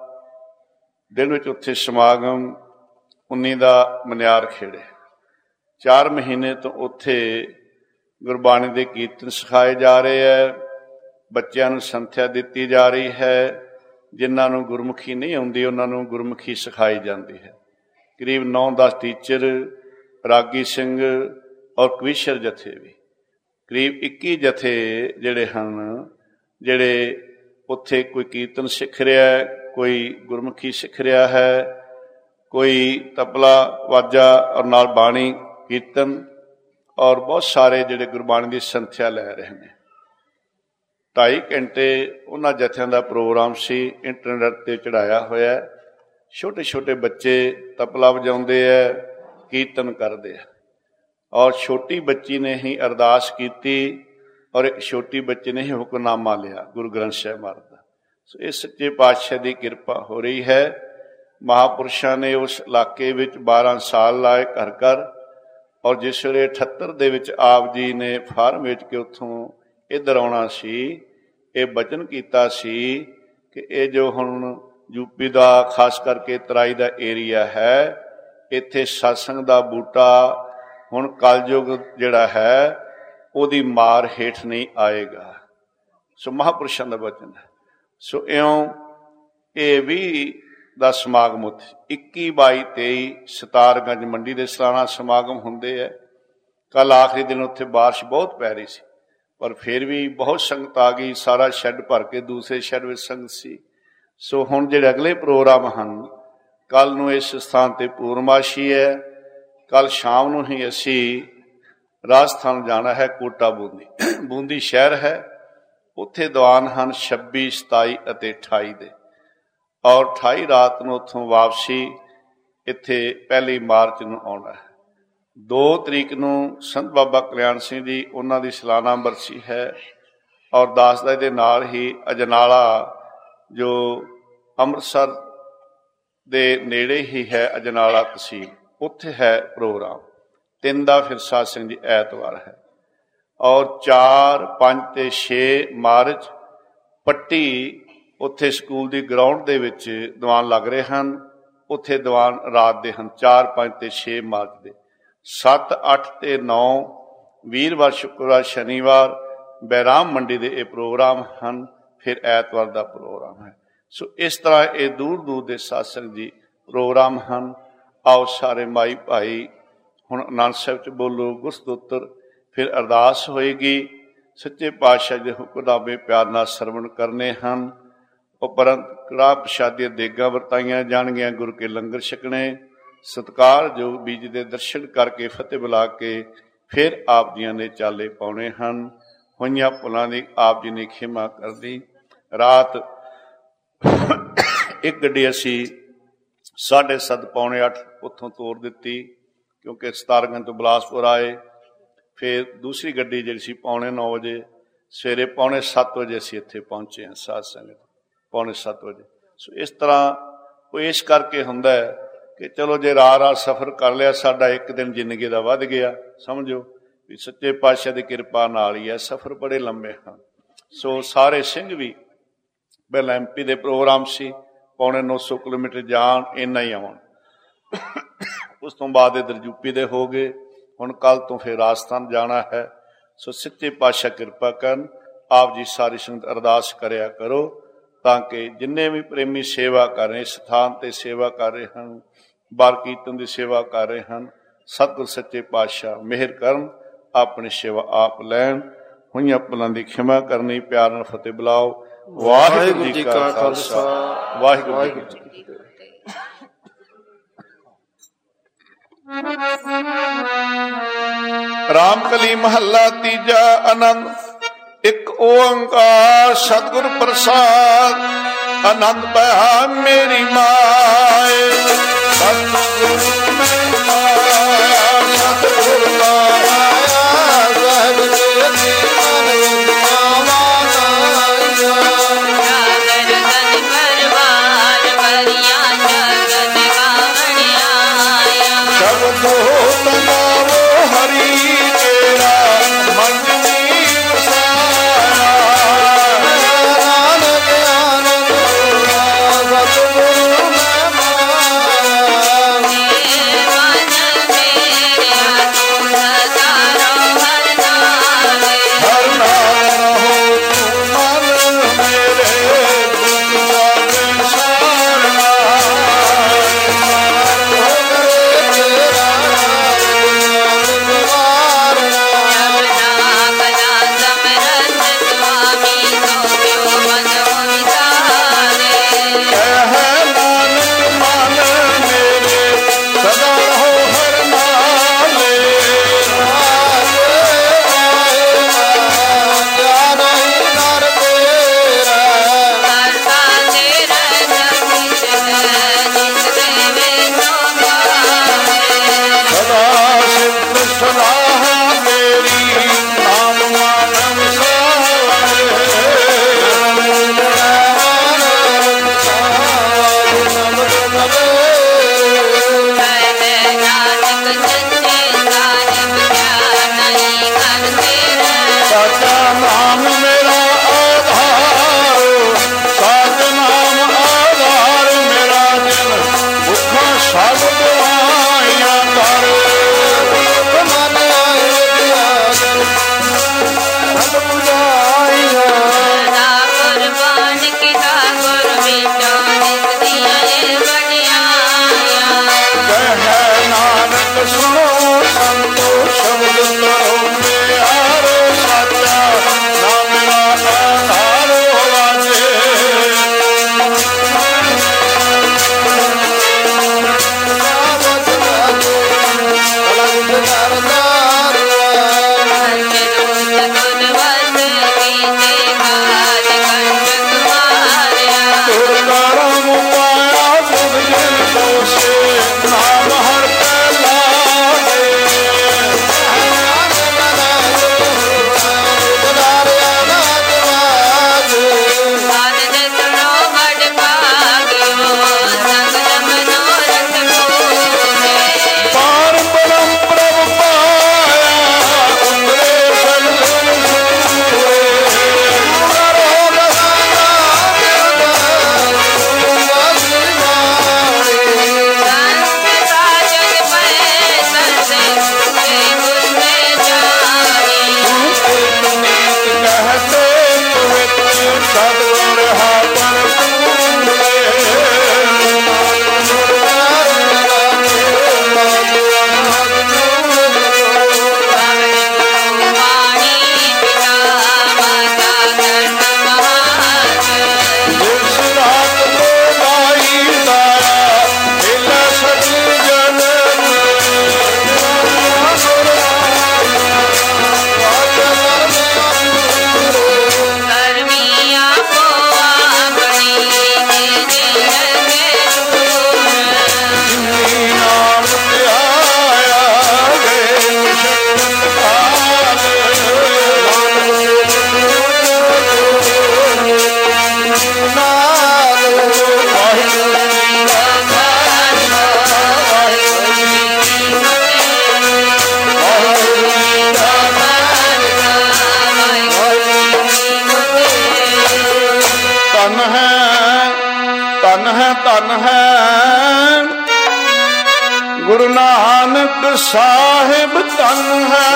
ਦਿਨ ਵਿੱਚ ਉੱਥੇ ਸਮਾਗਮ, 19 ਦਾ ਮਨਿਆਰ ਖੇੜੇ। 4 ਮਹੀਨੇ ਤੋਂ ਉੱਥੇ ਗੁਰਬਾਣੀ ਦੇ ਕੀਰਤਨ ਸਿਖਾਏ ਜਾ ਰਹੇ ਹੈ। ਬੱਚਿਆਂ ਨੂੰ ਸੰਥਿਆ ਦਿੱਤੀ ਜਾ ਰਹੀ ਹੈ। ਜਿਨ੍ਹਾਂ ਨੂੰ ਗੁਰਮੁਖੀ ਨਹੀਂ ਆਉਂਦੀ ਉਹਨਾਂ ਨੂੰ ਗੁਰਮੁਖੀ ਸਿਖਾਈ ਜਾਂਦੀ ਹੈ। ਕਰੀਬ 9-10 ਟੀਚਰ, ਰਾਗੀ ਸਿੰਘ ਔਰ ਕਵੀਸ਼ਰ ਜਥੇ ਵੀ, ਕਰੀਬ 21 ਜਥੇ ਜਿਹੜੇ ਹਨ, ਜਿਹੜੇ ਉੱਥੇ ਕੋਈ ਕੀਰਤਨ ਸਿੱਖ ਰਿਹਾ, ਕੋਈ ਗੁਰਮੁਖੀ ਸਿੱਖ ਰਿਹਾ ਹੈ। कोई तबला वाजा और नाल बाणी कीर्तन और बहुत सारे जिहड़े गुरबाणी की संथ्या लै रहे हैं। 2.5 घंटे उन्हां जत्थियां दा प्रोग्राम सी, इंटरनेट ते चढ़ाया होया। छोटे छोटे बच्चे तबला वजाउंदे है, कीर्तन करते हैं। और छोटी बच्ची ने ही अरदास की और एक छोटी बच्ची ने ही हुक्मनामा लिया गुरु ग्रंथ साहिब महाराज का। सो इस सच्चे पातशाह की कृपा हो रही है। महापुरुषों ने उस इलाके में 12 साल लाए घर घर, और जिस वे 78 दे विच आप जी ने फार्म वेच के उत्थों इधर आना सी, ये बचन किया सी कि ये जो हुण यूपी का खास करके तराई का एरिया है, इत्थे सत्संग का बूटा हुण कलयुग जिहड़ा है उहदी मार हेठ नहीं आएगा। सो महापुरुषों का वचन है। सो इउं ये भी दा समागम उत्थे 21, 22, 23 सितारगंज मंडी दे सालाना समागम हुंदे है। कल आखिरी दिन उत्थे बारिश बहुत पै रही सी, पर फिर भी बहुत संगत आ गई। सारा शैड भर के दूसरे शैड में संगत सी। सो हुण जिहड़े अगले प्रोग्राम हैं, कल नूं इस स्थान ते पूर्णमाशी है। कल शाम नूं ही असी राजस्थान जाना है, कोटा बूंदी। बूंदी शहर है, उत्थे दीवान हैं 26, 27 अते 28 दे, और 28 रात नूं उत्थों वापसी इत्थे 1 मार्च नूं आउणा है। 2 तरीक नूं संत बाबा कल्याण सिंह जी उन्हां दी सालाना बरसी है, और दासदा दे नाल ही अजनाला जो अमृतसर दे नेड़े ही है, अजनाला तहसील, उत्थे है प्रोग्राम। 3 दा फिर सत्संग जी ऐतवार है। और 4, 5 ते 6 मार्च पट्टी उत्थे स्कूल की ग्राउंड दे विच दीवान लग रहे हैं। उत्थे दीवान रात दे हैं 4, 5 ते 6 मार्च दे। 7, 8 ते 9 वीरवार, शुक्रवार, शनिवार बैराम मंडी दे ये प्रोग्राम हैं। फिर ऐतवार का प्रोग्राम है। सो इस तरह ये दूर दूर के सत्संग जी प्रोग्राम हैं। आओ सारे माई भाई हुण आनंद साहिब च बोलो गुरस्तोत्र, फिर अरदास होएगी। सच्चे पातशाह के हुक्मनामे प्यार नाल सरवण करने हैं। उपरंत कड़ाह प्रशादी देगां वरताइयां जाणगियां, गुरु के लंगर छकने, सत्कार जो बीज के दर्शन करके फतेह बुला के फिर आप जी ने चाले पाने हैं। होइयां भुलां दी आप जी ने खिमा कर दी। रात एक गड्डी असी 7:30 पौने 8 उत्थों तोड़ दी, क्योंकि सितारगंज तो बिलासपुर आए। फिर दूसरी गड्डी जी सी 8:45 बजे, सवेरे 6:45 बजे असी इत्थे पहुंचे हैं सत्संग 7:45 बजे। सो इस तरह वो इस करके हुंदा है कि चलो जे रात सफ़र कर लिया, साडा एक दिन जिंदगी का वध गया। समझो भी सच्चे पातशाह की कृपा नाल ही है। सफ़र बड़े लंबे हैं। सो सारे सिंह भी पहले MP के प्रोग्राम सी, 950 किलोमीटर जान, इन्ना ही आउण। उस तो बाद इधर यूपी दे हो गए। हुण कल तो फिर राजस्थान जाना है। सो सच्चे पातशाह कृपा करन। आप जी सारी संगत अरदास करया करो, ताकि जिन्ने भी प्रेमी सेवा कर रहे, स्थान ते सेवा कर रहे हैं, बार कीर्तन की सेवा कर रहे हैं, सतगुर सच्चे पातशाह मेहर करन, अपनी सेवा आप लैन। हुइयां भुलां दी खिमा करनी। प्यार नाल फतेह बुलाओ। वाहिगुरू जी का खालसा, वाहिगुरू जी की फतेह। रामकली महला तीजा आनंद। एक ओंकार सतगुर प्रसाद, आनंद पाया मेरी माए। सतगुर में पाया, सतगुर पाया, ਸਤਿਗੁਰ ਰਹਾ ਧਨ ਹੈ ਗੁਰੂ ਨਾਨਕ ਸਾਹਿਬ ਧਨ ਹੈ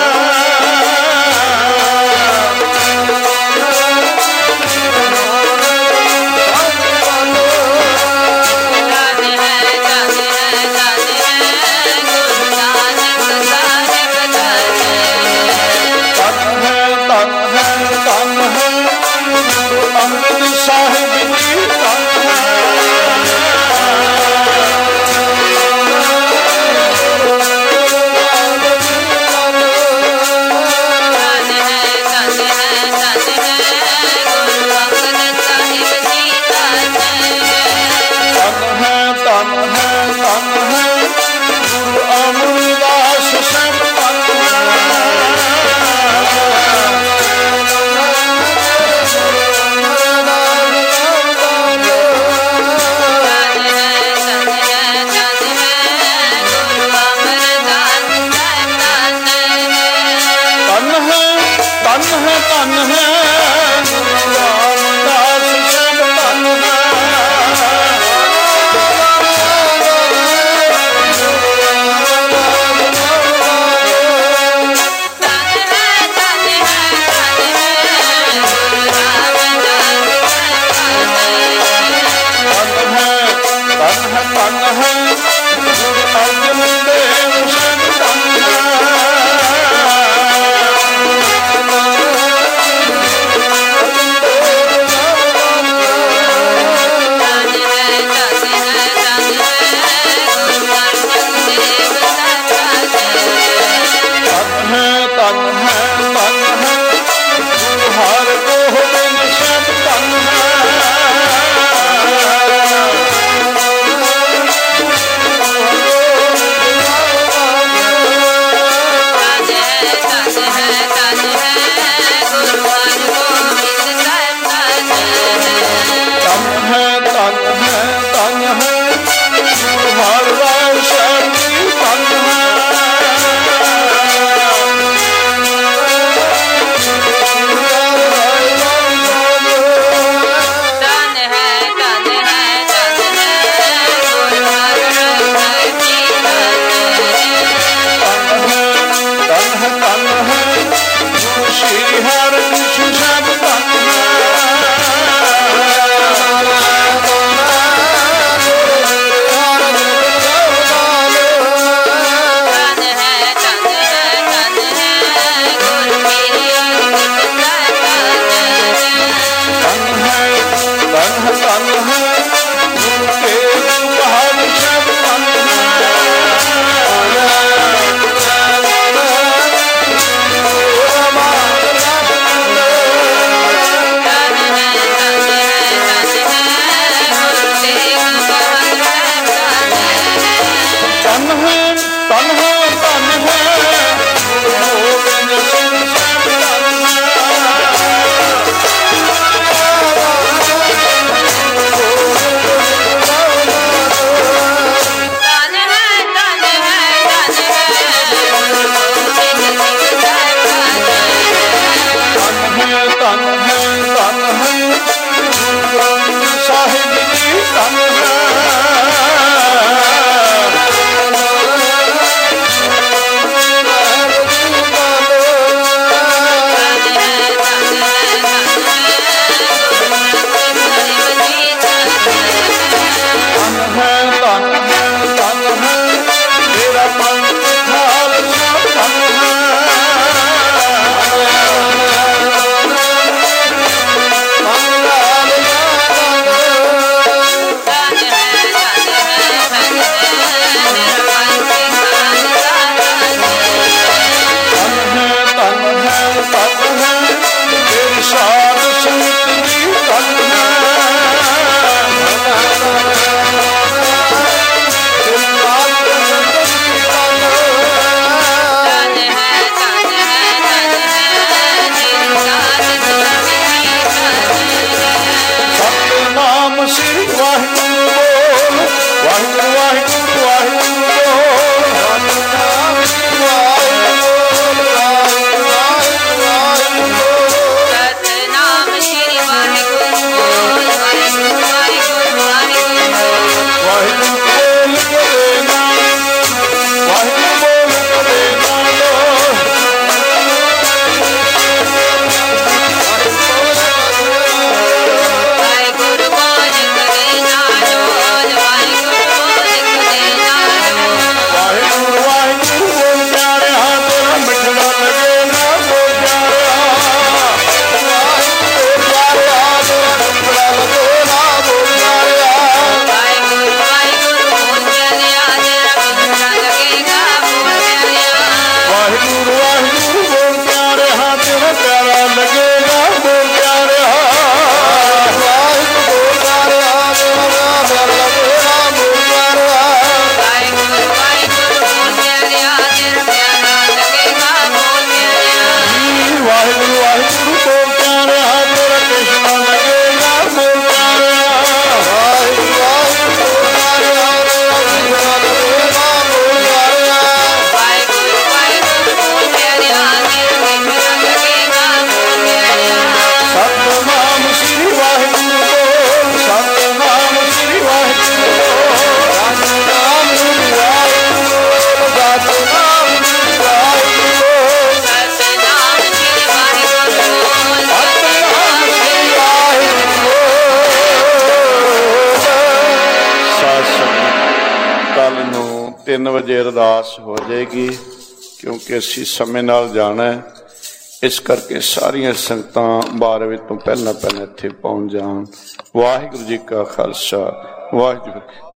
ਕੱਲ ਨੂੰ 3 ਵਜੇ ਅਰਦਾਸ ਹੋ ਜਾਏਗੀ, ਕਿਉਂਕਿ ਅਸੀਂ ਸਮੇਂ ਨਾਲ ਜਾਣਾ ਹੈ। ਇਸ ਕਰਕੇ ਸਾਰੀਆਂ ਸੰਗਤਾਂ 12 ਵਜੇ ਤੋਂ ਪਹਿਲਾਂ ਇੱਥੇ ਪਹੁੰਚ ਜਾਣ। ਵਾਹਿਗੁਰੂ ਜੀ ਕਾ ਖਾਲਸਾ, ਵਾਹਿਗੁਰੂ।